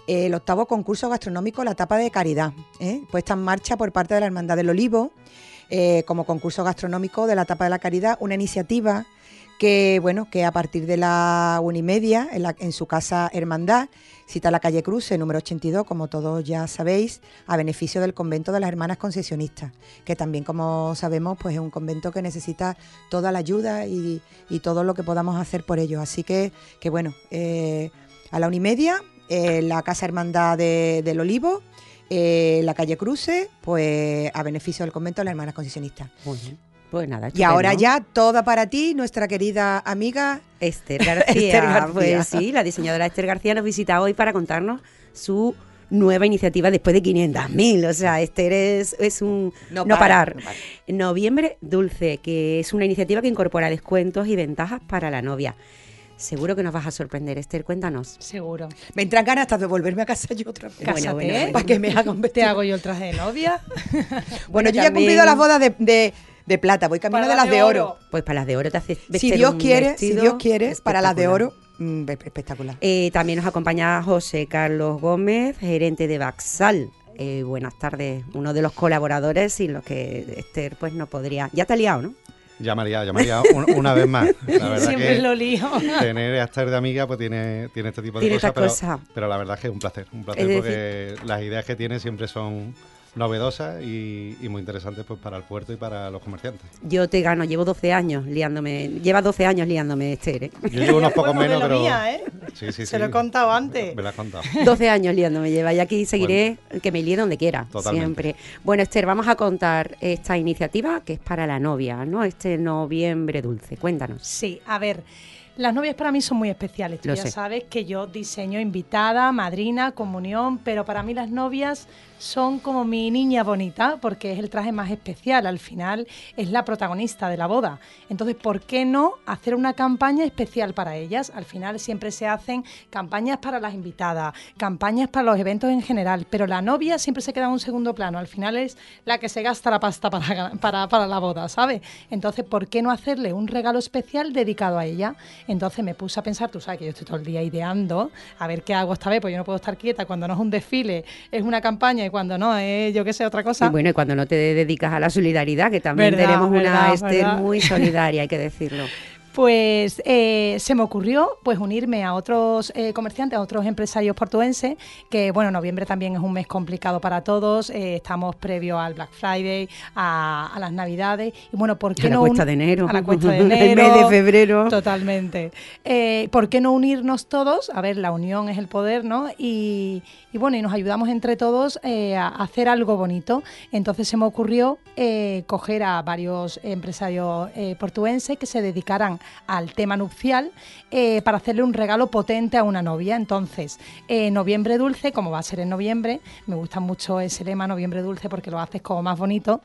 el octavo concurso gastronómico La Tapa de Caridad, ¿eh? puesta en marcha por parte de la Hermandad del Olivo, eh, como concurso gastronómico de La Tapa de la Caridad, una iniciativa que, bueno, que a partir de la una y media, en, la, en su casa Hermandad, cita la calle Cruce, número ochenta y dos, como todos ya sabéis, a beneficio del convento de las Hermanas Concesionistas, que también, como sabemos, pues es un convento que necesita toda la ayuda y, y todo lo que podamos hacer por ellos. Así que, que bueno, eh, a la una y media, eh, la casa Hermandad de, del Olivo, eh, la calle Cruce, pues a beneficio del convento de las Hermanas Concesionistas. Muy bien. Pues nada, y ahora ya toda para ti, nuestra querida amiga Esther García. Esther García. Pues sí, la diseñadora Esther García nos visita hoy para contarnos su nueva iniciativa después de quinientas mil. O sea, Esther es, es un no, no parar. parar. No parar. Noviembre Dulce, que es una iniciativa que incorpora descuentos y ventajas para la novia. Seguro que nos vas a sorprender, Esther, cuéntanos. Seguro. Me entran ganas hasta de volverme a casa yo otra vez. Cásate, bueno, bueno, para que me haga un vestido. Te hago yo el traje de novia. bueno, bueno, yo también... ya he cumplido las bodas de... de de plata, voy camino de las de oro. oro. Pues para las de oro te haces si Dios quiere, si Dios quiere, para las de oro, mmm, espectacular. Eh, también nos acompaña José Carlos Gómez, gerente de Baxal. Eh, buenas tardes, uno de los colaboradores sin los que Esther pues no podría. Ya te ha liado, ¿no? Ya me ha liado, ya me ha liado un, una vez más. La verdad Siempre que lo lío. Tener a Esther de amiga pues tiene, tiene este tipo de tiene cosas, pero, cosa. pero la verdad es que es un placer, un placer es porque decir... las ideas que tiene siempre son novedosas y, y muy interesantes pues para el puerto y para los comerciantes. Yo te gano, llevo doce años liándome, lleva doce años liándome, Esther, ¿eh? Yo llevo unos pocos bueno, menos, pero... Mía, ¿eh? Sí, sí, Se sí. lo he contado antes. Me lo has contado. doce años liándome lleva y aquí seguiré, bueno, que me líe donde quiera, totalmente. Siempre. Bueno, Esther, vamos a contar esta iniciativa que es para la novia, ¿no? Este Noviembre Dulce, cuéntanos. Sí, a ver... Las novias para mí son muy especiales. Tú Lo ya sé. sabes que yo diseño invitada, madrina, comunión, pero para mí las novias son como mi niña bonita porque es el traje más especial. Al final es la protagonista de la boda. Entonces, ¿por qué no hacer una campaña especial para ellas? Al final siempre se hacen campañas para las invitadas, campañas para los eventos en general, pero la novia siempre se queda en un segundo plano. Al final es la que se gasta la pasta para, para, para la boda, ¿sabes? Entonces, ¿por qué no hacerle un regalo especial dedicado a ella? Entonces me puse a pensar, tú sabes que yo estoy todo el día ideando, a ver qué hago esta vez, pues yo no puedo estar quieta, cuando no es un desfile, es una campaña y cuando no es, yo qué sé, otra cosa. Y bueno, y cuando no te dedicas a la solidaridad, que también verdad, tenemos verdad, una Esther verdad. muy solidaria, hay que decirlo. Pues eh, se me ocurrió pues unirme a otros eh, comerciantes, a otros empresarios portuenses, que bueno, noviembre también es un mes complicado para todos, eh, estamos previo al Black Friday, a, a las Navidades, y bueno, ¿por qué a no... la cuesta de enero. A la cuesta de enero. El mes de febrero. Totalmente. Eh, ¿Por qué no unirnos todos? A ver, la unión es el poder, ¿no? Y, y bueno, y nos ayudamos entre todos eh, a hacer algo bonito. Entonces se me ocurrió eh, coger a varios empresarios eh, portuenses que se dedicaran al tema nupcial eh, para hacerle un regalo potente a una novia. Entonces, eh, Noviembre Dulce, como va a ser en noviembre, me gusta mucho ese lema, Noviembre Dulce, porque lo haces como más bonito,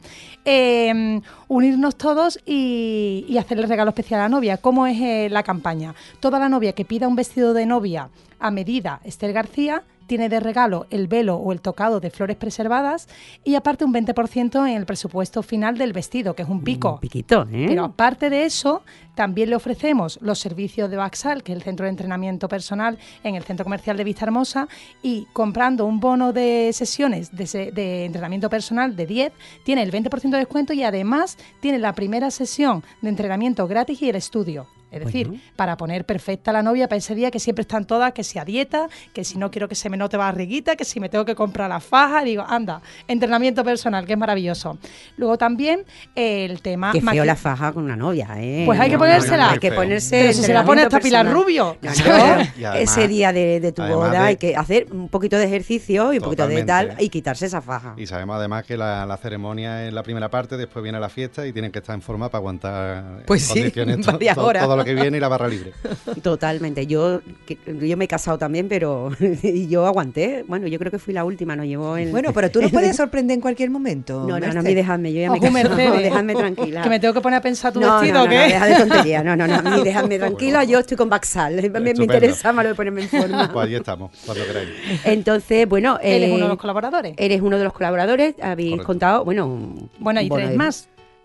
eh, unirnos todos y, y hacerle regalo especial a la novia. ¿Cómo es eh, la campaña? Toda la novia que pida un vestido de novia a medida Esther García tiene de regalo el velo o el tocado de flores preservadas y aparte un veinte por ciento en el presupuesto final del vestido, que es un pico. Un piquito, ¿eh? Pero aparte de eso, también le ofrecemos los servicios de Baxal, que es el centro de entrenamiento personal en el centro comercial de Vista Hermosa, y comprando un bono de sesiones de, se, de entrenamiento personal de diez, tiene el veinte por ciento de descuento y además tiene la primera sesión de entrenamiento gratis y el estudio. Es decir, bueno, para poner perfecta a la novia para ese día, que siempre están todas, que si a dieta, que si no quiero que se me note barriguita, que si me tengo que comprar la faja, digo, anda, entrenamiento personal, que es maravilloso. Luego también eh, el tema... Qué feo la faja con una novia, ¿eh? Pues hay que no, ponérsela. No, no, hay que ponerse... Pero si se la pone hasta Pilar Rubio. No, no, además, ese día de, de tu boda de, hay que hacer un poquito de ejercicio y un poquito de tal y quitarse esa faja. Y sabemos además que la, la ceremonia es la primera parte, después viene la fiesta y tienen que estar en forma para aguantar pues sí, condiciones to, varias to, horas. todo lo que viene y la barra libre. Totalmente. Yo que, yo me he casado también, pero y yo aguanté. Bueno, yo creo que fui la última, nos llevó el... Bueno, pero tú nos puedes sorprender en cualquier momento. No, no, no, mi dejadme, yo ya Ojo, me he casado. Mercedes. No, dejadme tranquila. Que me tengo que poner a pensar tu no, vestido, no, ¿o no, qué? No, deja de tontería. No, no, no, mi dejadme tranquila, yo estoy con Baxal. Me, me interesa más lo de ponerme en forma. Pues allí estamos, cuando queráis. Entonces, bueno... Él eh, es uno de los colaboradores. Eres uno de los colaboradores, habéis Correcto. contado, bueno... Bueno, y tres más.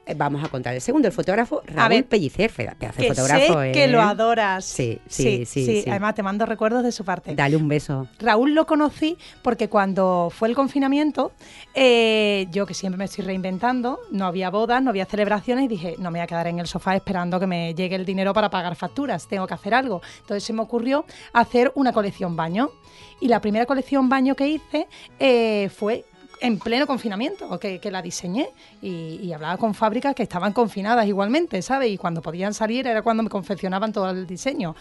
Eh, Vamos a contar el segundo, el fotógrafo Raúl ver, Pellicer, que hace que fotógrafo. sé que ¿eh? lo adoras. Sí sí, sí, sí, sí. sí. Además, te mando recuerdos de su parte. Dale un beso. Raúl lo conocí porque cuando fue el confinamiento, eh, yo que siempre me estoy reinventando, no había bodas, no había celebraciones y dije, no me voy a quedar en el sofá esperando que me llegue el dinero para pagar facturas, tengo que hacer algo. Entonces se me ocurrió hacer una colección baño. Y la primera colección baño que hice eh, fue en pleno confinamiento, que, que la diseñé y, y hablaba con fábricas que estaban confinadas igualmente, ¿sabes? Y cuando podían salir era cuando me confeccionaban todo el diseño.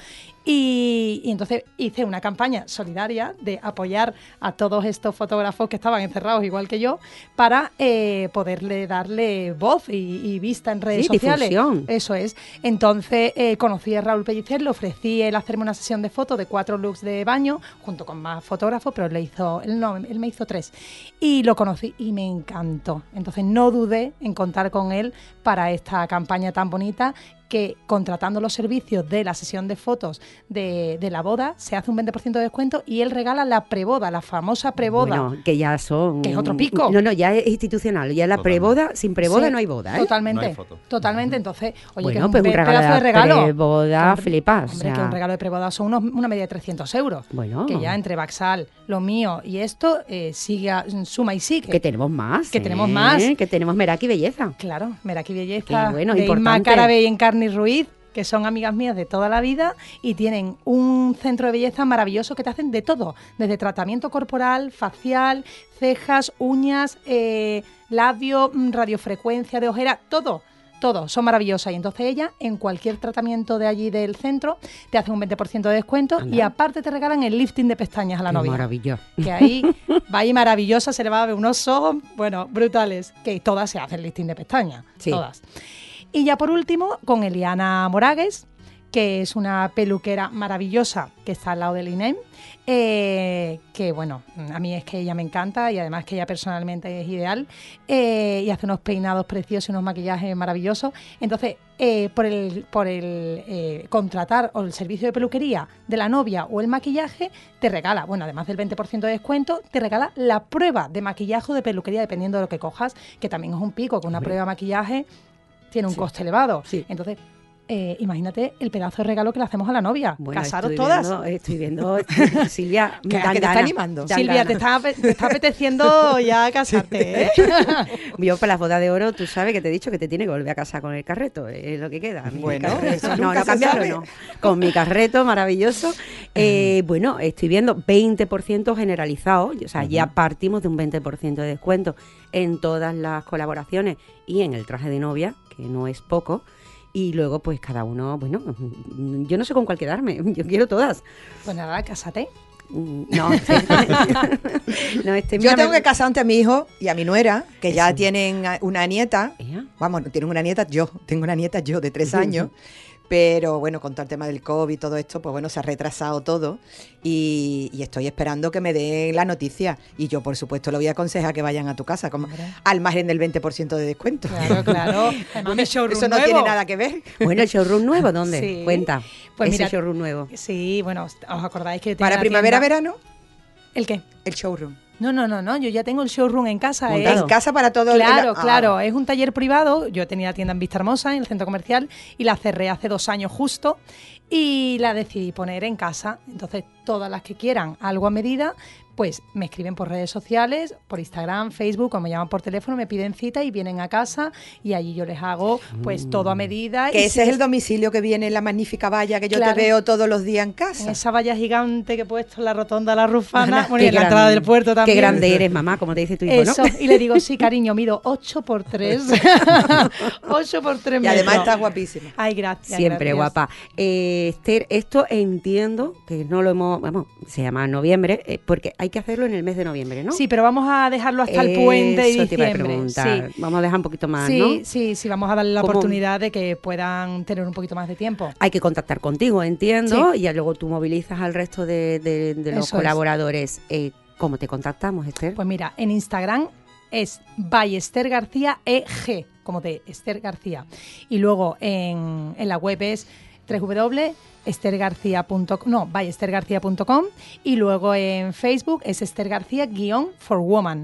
Y, y entonces hice una campaña solidaria de apoyar a todos estos fotógrafos que estaban encerrados igual que yo para eh, poderle darle voz y, y vista en redes Sí, sociales. difusión. Eso es. Entonces eh, conocí a Raúl Pellicer, le ofrecí el hacerme una sesión de fotos de cuatro looks de baño junto con más fotógrafos, pero él, le hizo, él, no, él me hizo tres. Y lo conocí y me encantó. Entonces no dudé en contar con él para esta campaña tan bonita que contratando los servicios de la sesión de fotos de, de la boda se hace un veinte por ciento de descuento y él regala la preboda, la famosa preboda. Bueno, que ya son... Que es otro pico. No, no, ya es institucional. Ya la Totalmente. preboda, sin preboda Sí, no hay boda, ¿eh? Totalmente, No hay foto. totalmente. Entonces, oye, Bueno, que es un, pues un pe- regalo pedazo de de regalo. preboda, Hombre, flipas, Hombre, o que sea. un regalo de preboda son unos, una media de trescientos euros. Bueno. Que ya entre Baxal, lo mío y esto, eh, sigue, a- suma y sigue. Que tenemos más. Que ¿eh? tenemos más. Que tenemos Meraki Belleza. Claro, Meraki Belleza, Qué bueno, de Inma importante. Carabe y Encarni Ruiz, que son amigas mías de toda la vida y tienen un centro de belleza maravilloso que te hacen de todo, desde tratamiento corporal, facial, cejas, uñas, eh, labio, mm, radiofrecuencia de ojera, todo. Todo, son maravillosas. Y entonces ella, en cualquier tratamiento de allí del centro, te hace un veinte por ciento de descuento. Anda. Y aparte te regalan el lifting de pestañas a la Qué novia. maravilla. Que ahí va ahí maravillosa, se le va a ver unos ojos, bueno, brutales. Que todas se hacen lifting de pestañas, Sí. todas. Y ya por último, con Eliana Moragues, que es una peluquera maravillosa que está al lado del I N E M, eh, que bueno, a mí es que ella me encanta y además que ella personalmente es ideal, eh, y hace unos peinados preciosos y unos maquillajes maravillosos. Entonces, eh, por el, por el eh, contratar o el servicio de peluquería de la novia o el maquillaje, te regala, bueno, además del veinte por ciento de descuento, te regala la prueba de maquillaje o de peluquería, dependiendo de lo que cojas, que también es un pico, que una Hombre. prueba de maquillaje tiene un Sí. coste elevado. Sí. Entonces, eh, imagínate el pedazo de regalo que le hacemos a la novia. Bueno, Casaros estoy todas. viendo- estoy viendo, Silvia, Que- dan que te está ganas, animando. dan Silvia, ganas. te está, ape- te está apeteciendo ya casarte, ¿eh? Yo para las bodas de oro, tú sabes que te he dicho que te tiene que volver a casar con el carreto, es lo que queda. Mi Bueno, carreto. eso no, nunca no se cambiarlo, sabe. no. Con mi carreto maravilloso. Eh, bueno, estoy viendo veinte por ciento generalizado, o sea, ya partimos de un veinte por ciento de descuento en todas las colaboraciones y en el traje de novia, que no es poco. Y luego, pues cada uno, bueno, yo no sé con cuál quedarme, yo quiero todas. Pues nada, cásate. Mm, No, este, no, este, Yo mira, tengo me- que casar ante a mi hijo y a mi nuera, que ya Eso. tienen a- una nieta. Ea. Vamos, no tienen una nieta yo, tengo una nieta yo de tres años. Pero bueno, con todo el tema del COVID y todo esto, pues bueno, se ha retrasado todo y, y estoy esperando que me den la noticia. Y yo, por supuesto, le voy a aconsejar que vayan a tu casa, como, Hombre. al margen del veinte por ciento de descuento. Claro, claro. Además, mi showroom Eso no nuevo. tiene nada que ver. Bueno, el showroom nuevo, ¿dónde? Sí. Cuenta. Pues ese mira, showroom nuevo. Sí, bueno, ¿os acordáis que yo tenía Para la primavera, tienda- verano, ¿El qué? el showroom. No, no, no, no, yo ya tengo el showroom en casa. ¿eh? Montado. En casa para todo el- Claro, ah. claro, es un taller privado. Yo tenía la tienda en Vista Hermosa, en el centro comercial, y la cerré hace dos años justo y la decidí poner en casa. Entonces, todas las que quieran algo a medida, pues me escriben por redes sociales, por Instagram, Facebook, o me llaman por teléfono, me piden cita y vienen a casa y allí yo les hago pues todo a medida. Que y ese si es les- el domicilio que viene en la magnífica valla que yo Claro. te veo todos los días en en casa. esa valla gigante que he puesto en la rotonda La Rufana, Ana, bueno, y en la gran- entrada del puerto también. Qué grande eres, mamá, como te dice tu hijo, Eso, ¿no? y le digo, sí, cariño, mido ocho por tres. ocho por tres Y además metros. está guapísima. Ay, gracias. Siempre gracias. guapa. Eh, Esther, esto entiendo que no lo hemos, vamos, se llama noviembre, eh, porque hay que hacerlo en el mes de noviembre, ¿no? Sí, pero vamos a dejarlo hasta el puente de Eso te iba a diciembre. preguntar. Sí. Vamos a dejar un poquito más, Sí, ¿no? sí, sí, vamos a darle la ¿Cómo? oportunidad de que puedan tener un poquito más de tiempo. Hay que contactar contigo, entiendo, Sí. y ya luego tú movilizas al resto de, de- de los Eso es. colaboradores. Eh, ¿Cómo te contactamos, Esther? Pues mira, en Instagram es by Esther García E G, como de Esther García. Y luego en, en la web es doble u doble u doble u punto esther garcía punto com, no, by esther garcía punto com, y luego en Facebook es Esther García guión for woman.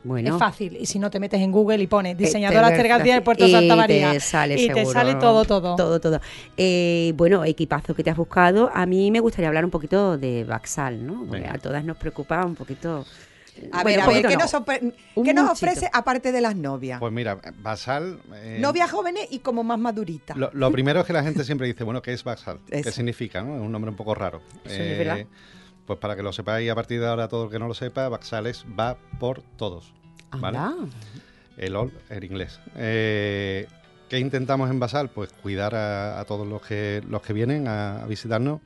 Bueno. Es fácil. Y si no, te metes en Google y pones diseñadora Esther Esther García del Puerto y Santa María. Te sale y seguro, te sale todo, todo. Todo, todo. Eh, bueno, equipazo que te has buscado. A mí me gustaría hablar un poquito de Baxal, ¿no? Porque Venga. a todas nos preocupa un poquito... A Bueno, ver, a un ver, poquito ¿qué, no. nos, ofre- Un ¿qué nos muchito. ofrece aparte de las novias? Pues mira, Baxal... eh, Novias jóvenes y como más maduritas. Lo, lo primero es que la gente siempre dice, bueno, ¿qué es Baxal? ¿Qué Eso. significa? ¿No? Es un nombre un poco raro. Sí, es verdad. Pues para que lo sepáis a partir de ahora, todo el que no lo sepa, Baxal es va por todos. ¿Vale? Anda. El all en inglés. Eh, ¿Qué intentamos en Baxal? Pues cuidar a, a todos los que los que vienen a, a visitarnos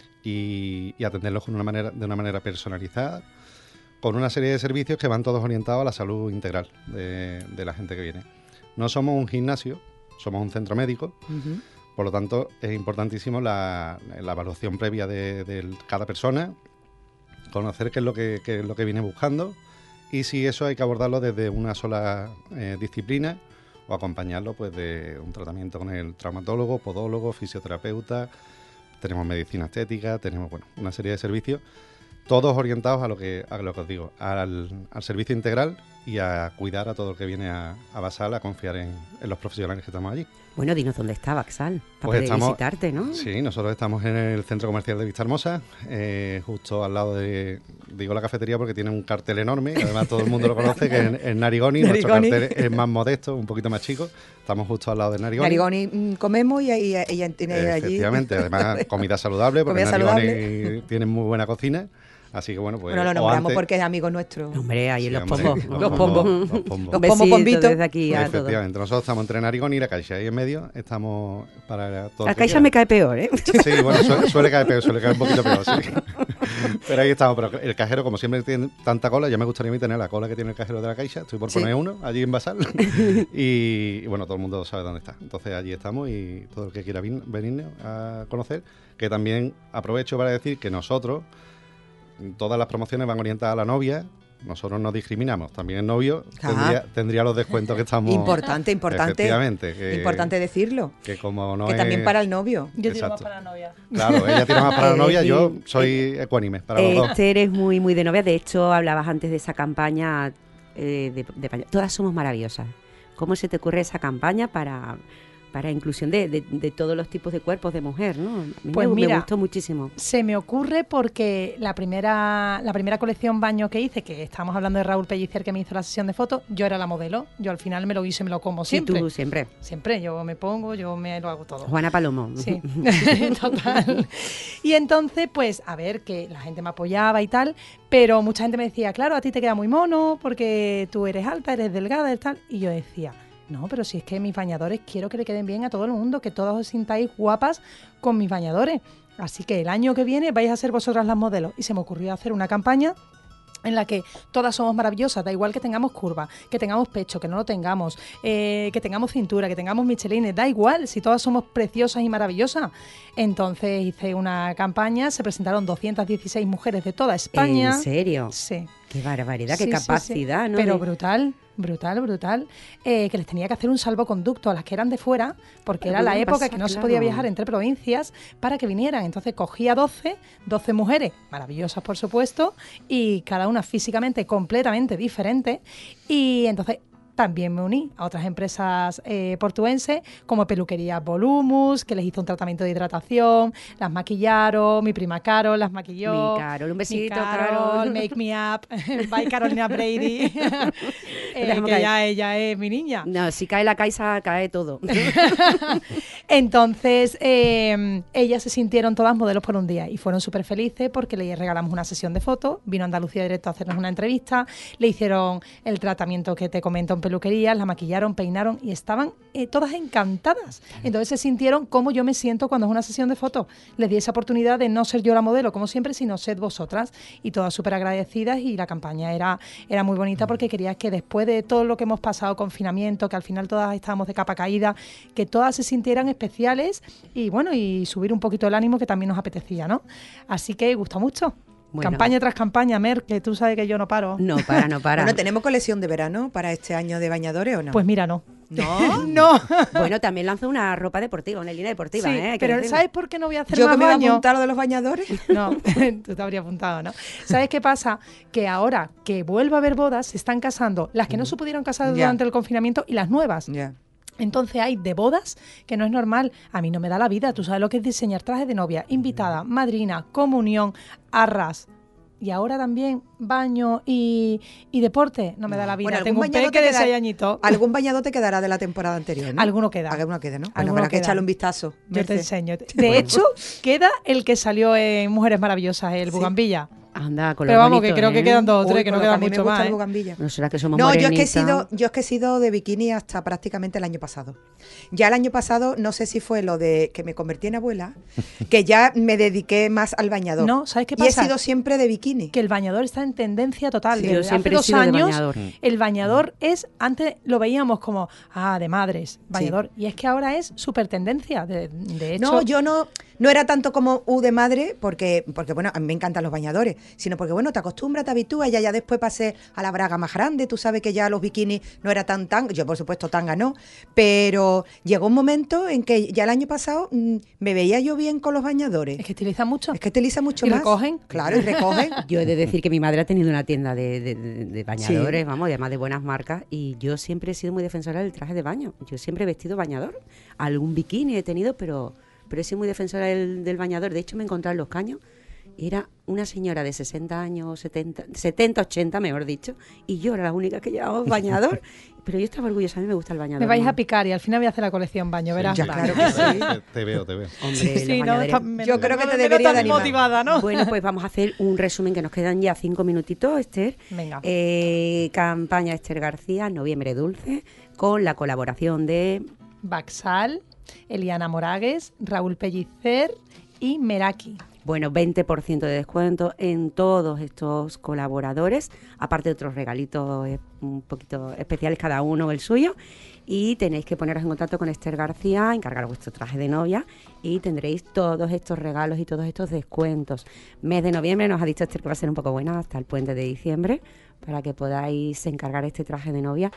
y, y atenderlos con una manera, de una manera personalizada, con una serie de servicios que van todos orientados a la salud integral de, de la gente que viene. No somos un gimnasio, somos un centro médico. Ujú. Por lo tanto, es importantísimo la, la evaluación previa de, de cada persona, conocer qué es lo que, qué es lo que viene buscando y si eso hay que abordarlo desde una sola eh, disciplina o acompañarlo pues de un tratamiento con el traumatólogo, podólogo, fisioterapeuta. Tenemos medicina estética, tenemos bueno, una serie de servicios, todos orientados a lo que, a lo que os digo, al, al servicio integral y a cuidar a todo el que viene a, a Baxal, a confiar en, en los profesionales que estamos allí. Bueno, dinos dónde está Baxal, para Pues poder estamos- visitarte, ¿no? Sí, nosotros estamos en el centro comercial de Vistahermosa, eh, justo al lado de, digo la cafetería porque tiene un cartel enorme, y además todo el mundo lo conoce, que es en Narigoni, nuestro Narigoni. cartel es más modesto, un poquito más chico, estamos justo al lado de Narigoni. Narigoni, mm, comemos y ahí- ella tiene allí. Efectivamente, además comida saludable, porque Comida Narigoni saludable. tiene muy buena cocina, así que bueno, pues... Bueno, lo o nombramos antes- porque es amigo nuestro. Hombre, ahí en Sí, los hombre, pombos. Los pombos. Los pombos. Los Un pombos besito pombitos. desde aquí a todos. Efectivamente, nosotros estamos entre Narigoni y la Caixa, ahí en medio estamos para todo. La el que caixa quiera. me cae peor, ¿eh? Sí, bueno, suele, suele caer peor, suele caer un poquito peor, sí. Pero ahí estamos, pero el cajero, como siempre tiene tanta cola, ya me gustaría a mí tener la cola que tiene el cajero de la Caixa, estoy por Sí. poner uno allí en Baxal, y, y bueno, todo el mundo sabe dónde está. Entonces allí estamos y todo el que quiera vin- venirnos a conocer, que también aprovecho para decir que nosotros, todas las promociones van orientadas a la novia, nosotros no discriminamos, también el novio Ah. tendría, tendría los descuentos que estamos... Importante, importante. Efectivamente, que, Importante decirlo. que como no que es- también para el novio. Yo tiro más Exacto. para la novia. Claro, ella tira más para la Es novia, yo decir, soy ecuánime para los dos. Esther es muy, muy de novia. De hecho, hablabas antes de esa campaña eh, de, de paño- Todas somos maravillosas. ¿Cómo se te ocurre esa campaña para, para inclusión de, de- de todos los tipos de cuerpos de mujer, ¿no? A mí Pues me, me mira, gustó muchísimo. Se me ocurre porque la primera, la primera colección baño que hice, que estábamos hablando de Raúl Pellicer que me hizo la sesión de fotos, yo era la modelo. Yo al final me lo hice y me lo como Sí, siempre. tú siempre. Siempre, yo me pongo, yo me lo hago todo. Juana Palomo. Sí, total. Y entonces, pues, a ver, que la gente me apoyaba y tal, pero mucha gente me decía, claro, a ti te queda muy mono porque tú eres alta, eres delgada y tal. Y yo decía, no, pero si es que mis bañadores quiero que le queden bien a todo el mundo, que todos os sintáis guapas con mis bañadores. Así que el año que viene vais a ser vosotras las modelos. Y se me ocurrió hacer una campaña en la que todas somos maravillosas, da igual que tengamos curva, que tengamos pecho, que no lo tengamos, eh, que tengamos cintura, que tengamos michelines, da igual, si todas somos preciosas y maravillosas. Entonces hice una campaña, se presentaron doscientas dieciséis mujeres de toda España. ¿En serio? Sí. Qué barbaridad, Sí, qué sí, sí. capacidad, ¿no? Pero De- brutal, brutal, brutal. Eh, que les tenía que hacer un salvoconducto a las que eran de fuera, porque era la Bueno, época pasa, que no se claro. podía viajar entre provincias, para que vinieran. Entonces cogía doce, doce mujeres, maravillosas por supuesto, y cada una físicamente completamente diferente. Y entonces también me uní a otras empresas eh, portuenses, como Peluquería Volumus, que les hizo un tratamiento de hidratación, las maquillaron, mi prima Carol las maquilló. Mi Carol, un besito, Mi Carol. Make Me Up, by Carolina Brady, eh, Dejamos que caer. ya ella es mi niña. No, si cae la caixa, cae todo. Entonces, eh, ellas se sintieron todas modelos por un día y fueron súper felices porque le regalamos una sesión de fotos, vino a Andalucía directo a hacernos una entrevista, le hicieron el tratamiento que te comento en peluquerías, la maquillaron, peinaron y estaban eh, todas encantadas. Entonces se sintieron como yo me siento cuando es una sesión de fotos. Les di esa oportunidad de no ser yo la modelo, como siempre, sino sed vosotras, y todas súper agradecidas, y la campaña era, era muy bonita porque quería que después de todo lo que hemos pasado, confinamiento, que al final todas estábamos de capa caída, que todas se sintieran especiales y bueno, y subir un poquito el ánimo, que también nos apetecía, ¿no? Así que gustó mucho. Bueno. Campaña tras campaña, Mer, que tú sabes que yo no paro. No para, no para. Bueno, ¿tenemos colección de verano para este año de bañadores o no? Pues mira, no. No, No. Bueno, también lanzó una ropa deportiva, una línea deportiva, Sí, ¿eh? Hay que pero decirlo. ¿sabes por qué no voy a hacer yo más que me iba a baño? apuntar lo de los bañadores. No, tú te habrías apuntado, ¿no? ¿Sabes qué pasa? Que ahora que vuelve a haber bodas, se están casando las que no se pudieron casar Ya. durante el confinamiento y las nuevas. Ya. Entonces hay de bodas que no es normal. A mí no me da la vida. Tú sabes lo que es diseñar trajes de novia, invitada, madrina, comunión, arras. Y ahora también baño y, y deporte. No me da la vida. Bueno, Tengo un algún bañador peque te de queda- seis añitos. Algún bañador te quedará de la temporada anterior, ¿no? Alguno queda. Alguno queda, ¿no? Bueno, Alguno habrá que queda. echarle un vistazo. Yo te Merce. enseño. De hecho, queda el que salió en Mujeres Maravillosas, el Sí. Bugambilla. Anda, con Pero los vamos, que bonitos, creo que ¿eh? quedan dos o Uy, tres, que por no lo que quedan a mí me mucho gusta más. el ¿eh? bugambilla. No será que somos No, yo es que he morenitas. sido, yo es que he sido de bikini hasta prácticamente el año pasado. Ya el año pasado, no sé si fue lo de que me convertí en abuela, que ya me dediqué más al bañador. No, ¿sabes qué Y he pasa? sido siempre de bikini. Que el bañador está en tendencia total. Sí, Desde yo siempre hace he dos sido de años, bañador. el bañador es, antes lo veíamos como, ah, de madres, bañador. Y es que ahora es súper tendencia. De, de hecho, No, yo no, no era tanto como U de madre, porque, porque bueno, a mí me encantan los bañadores, sino porque, bueno, te acostumbras, te habitúas, ya, ya después pasé a la braga más grande, tú sabes que ya los bikinis no era tan tanga, yo por supuesto tanga no, pero llegó un momento en que ya el año pasado mm, me veía yo bien con los bañadores. es que utiliza mucho. Es que utiliza mucho ¿Y más. recogen? Claro, y recogen. Yo he de decir que mi madre ha tenido una tienda de, de- de- de bañadores, Sí. vamos, y además de buenas marcas, y yo siempre he sido muy defensora del traje de baño. Yo siempre he vestido bañador. Algún bikini he tenido, pero, pero he sido muy defensora del, del bañador. De hecho, me encontraba en Los Caños, y era una señora de sesenta años, setenta, setenta, ochenta, mejor dicho, y yo era la única que llevaba bañador. Pero yo estaba orgullosa, a mí me gusta el bañador. Me vais ¿no? a picar y al final voy a hacer la colección baño, verás. Ya, claro que sí. Te, te veo, te veo. Hombre, Sí, los sí, no, bañadores. está- me- Yo creo que me- te me debería notas de animar. motivada, ¿no? Bueno, pues vamos a hacer un resumen que nos quedan ya cinco minutitos, Esther. Venga. Eh, campaña Esther García, Noviembre Dulce, con la colaboración de... Baxal, Eliana Moragues, Raúl Pellicer y Meraki. Bueno, veinte por ciento de descuento en todos estos colaboradores, aparte de otros regalitos eh, un poquito especiales, cada uno el suyo. Y tenéis que poneros en contacto con Esther García, encargar vuestro traje de novia y tendréis todos estos regalos y todos estos descuentos. Mes de noviembre, nos ha dicho Esther que va a ser un poco buena hasta el puente de diciembre, para que podáis encargar este traje de novia.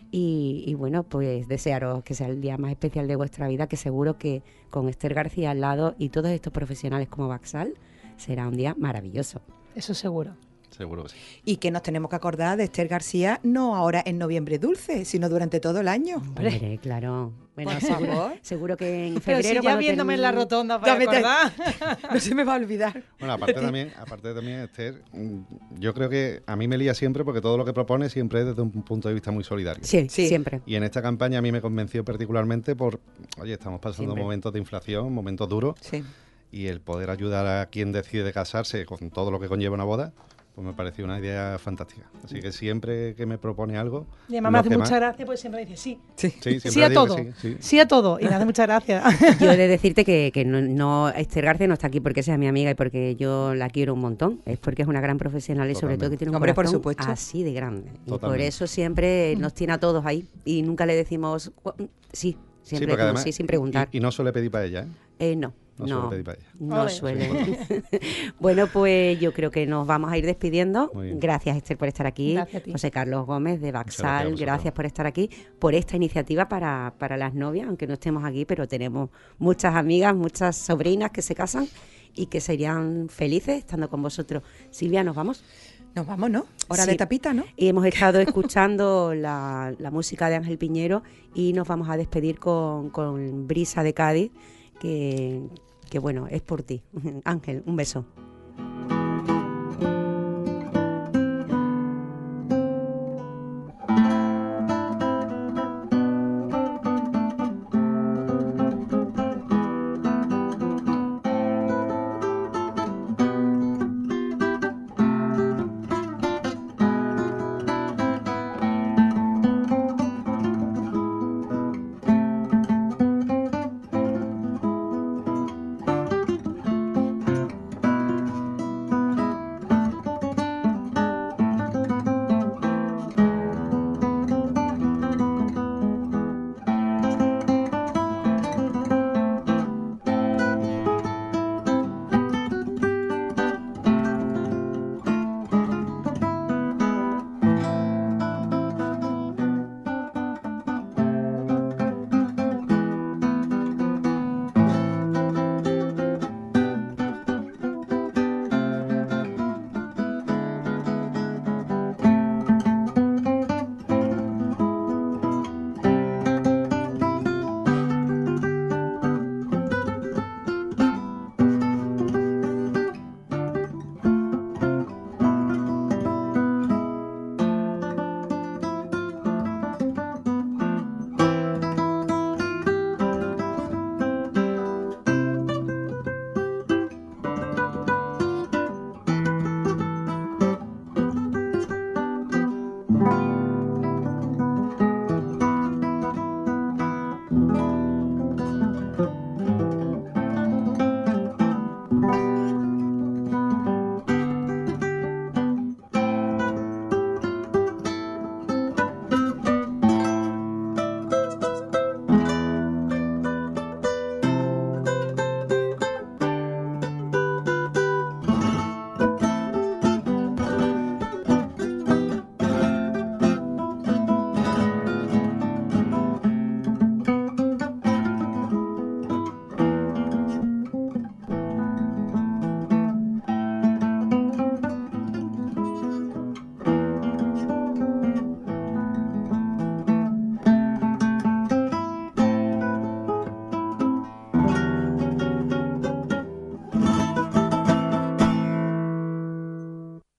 Y, y bueno, pues desearos que sea el día más especial de vuestra vida, que seguro que con Esther García al lado y todos estos profesionales como Baxal será un día maravilloso. Eso seguro. Seguro que sí. Y que nos tenemos que acordar de Esther García, no ahora en Noviembre Dulce, sino durante todo el año. Hombre, claro. Bueno, Por seguro, favor. seguro que en Pero febrero... si ya cuando viéndome en termine- la rotonda para Ya me te- acordar. No se me va a olvidar. Bueno, aparte también, aparte también, Esther, mm, yo creo que a mí me lía siempre porque todo lo que propone siempre es desde un punto de vista muy solidario. Sí, Sí. siempre. Y en esta campaña a mí me convenció particularmente por, oye, estamos pasando Siempre. momentos de inflación, momentos duros, Sí. y el poder ayudar a quien decide casarse con todo lo que conlleva una boda, pues me pareció una idea fantástica. Así que siempre que me propone algo... Y además me lo hace que mucha más- gracia, pues siempre dice sí. Sí. Sí, siempre Sí a digo que todo. sí, sí. Sí a todo. Y me hace mucha gracia. Yo he de decirte que, que no, no, Esther García no está aquí porque sea mi amiga y porque yo la quiero un montón, es porque es una gran profesional y sobre todo que tiene un Hombre, por corazón supuesto. así de grande. Y por Totalmente. eso siempre nos tiene a todos ahí y nunca le decimos "Cu- sí", Sí, siempre porque decimos además- sí sin preguntar. Y, y no suele pedir para ella, ¿eh? Eh, no, No no, suele pedir para ella. no Ole. suele. Bueno, pues yo creo que nos vamos a ir despidiendo. Muy bien. Gracias, Esther, por estar aquí. Gracias a ti. José Carlos Gómez de gracias a Baxal, vosotros. gracias por estar aquí, por esta iniciativa para, para las novias, aunque no estemos aquí, pero tenemos muchas amigas, muchas sobrinas que se casan y que serían felices estando con vosotros. Silvia, ¿nos vamos? Nos vamos, ¿no? Hora Sí. de tapita, ¿no? Y hemos estado escuchando la, la música de Ángel Piñero y nos vamos a despedir con, con Brisa de Cádiz, que, que bueno, es por ti. Ángel, un beso.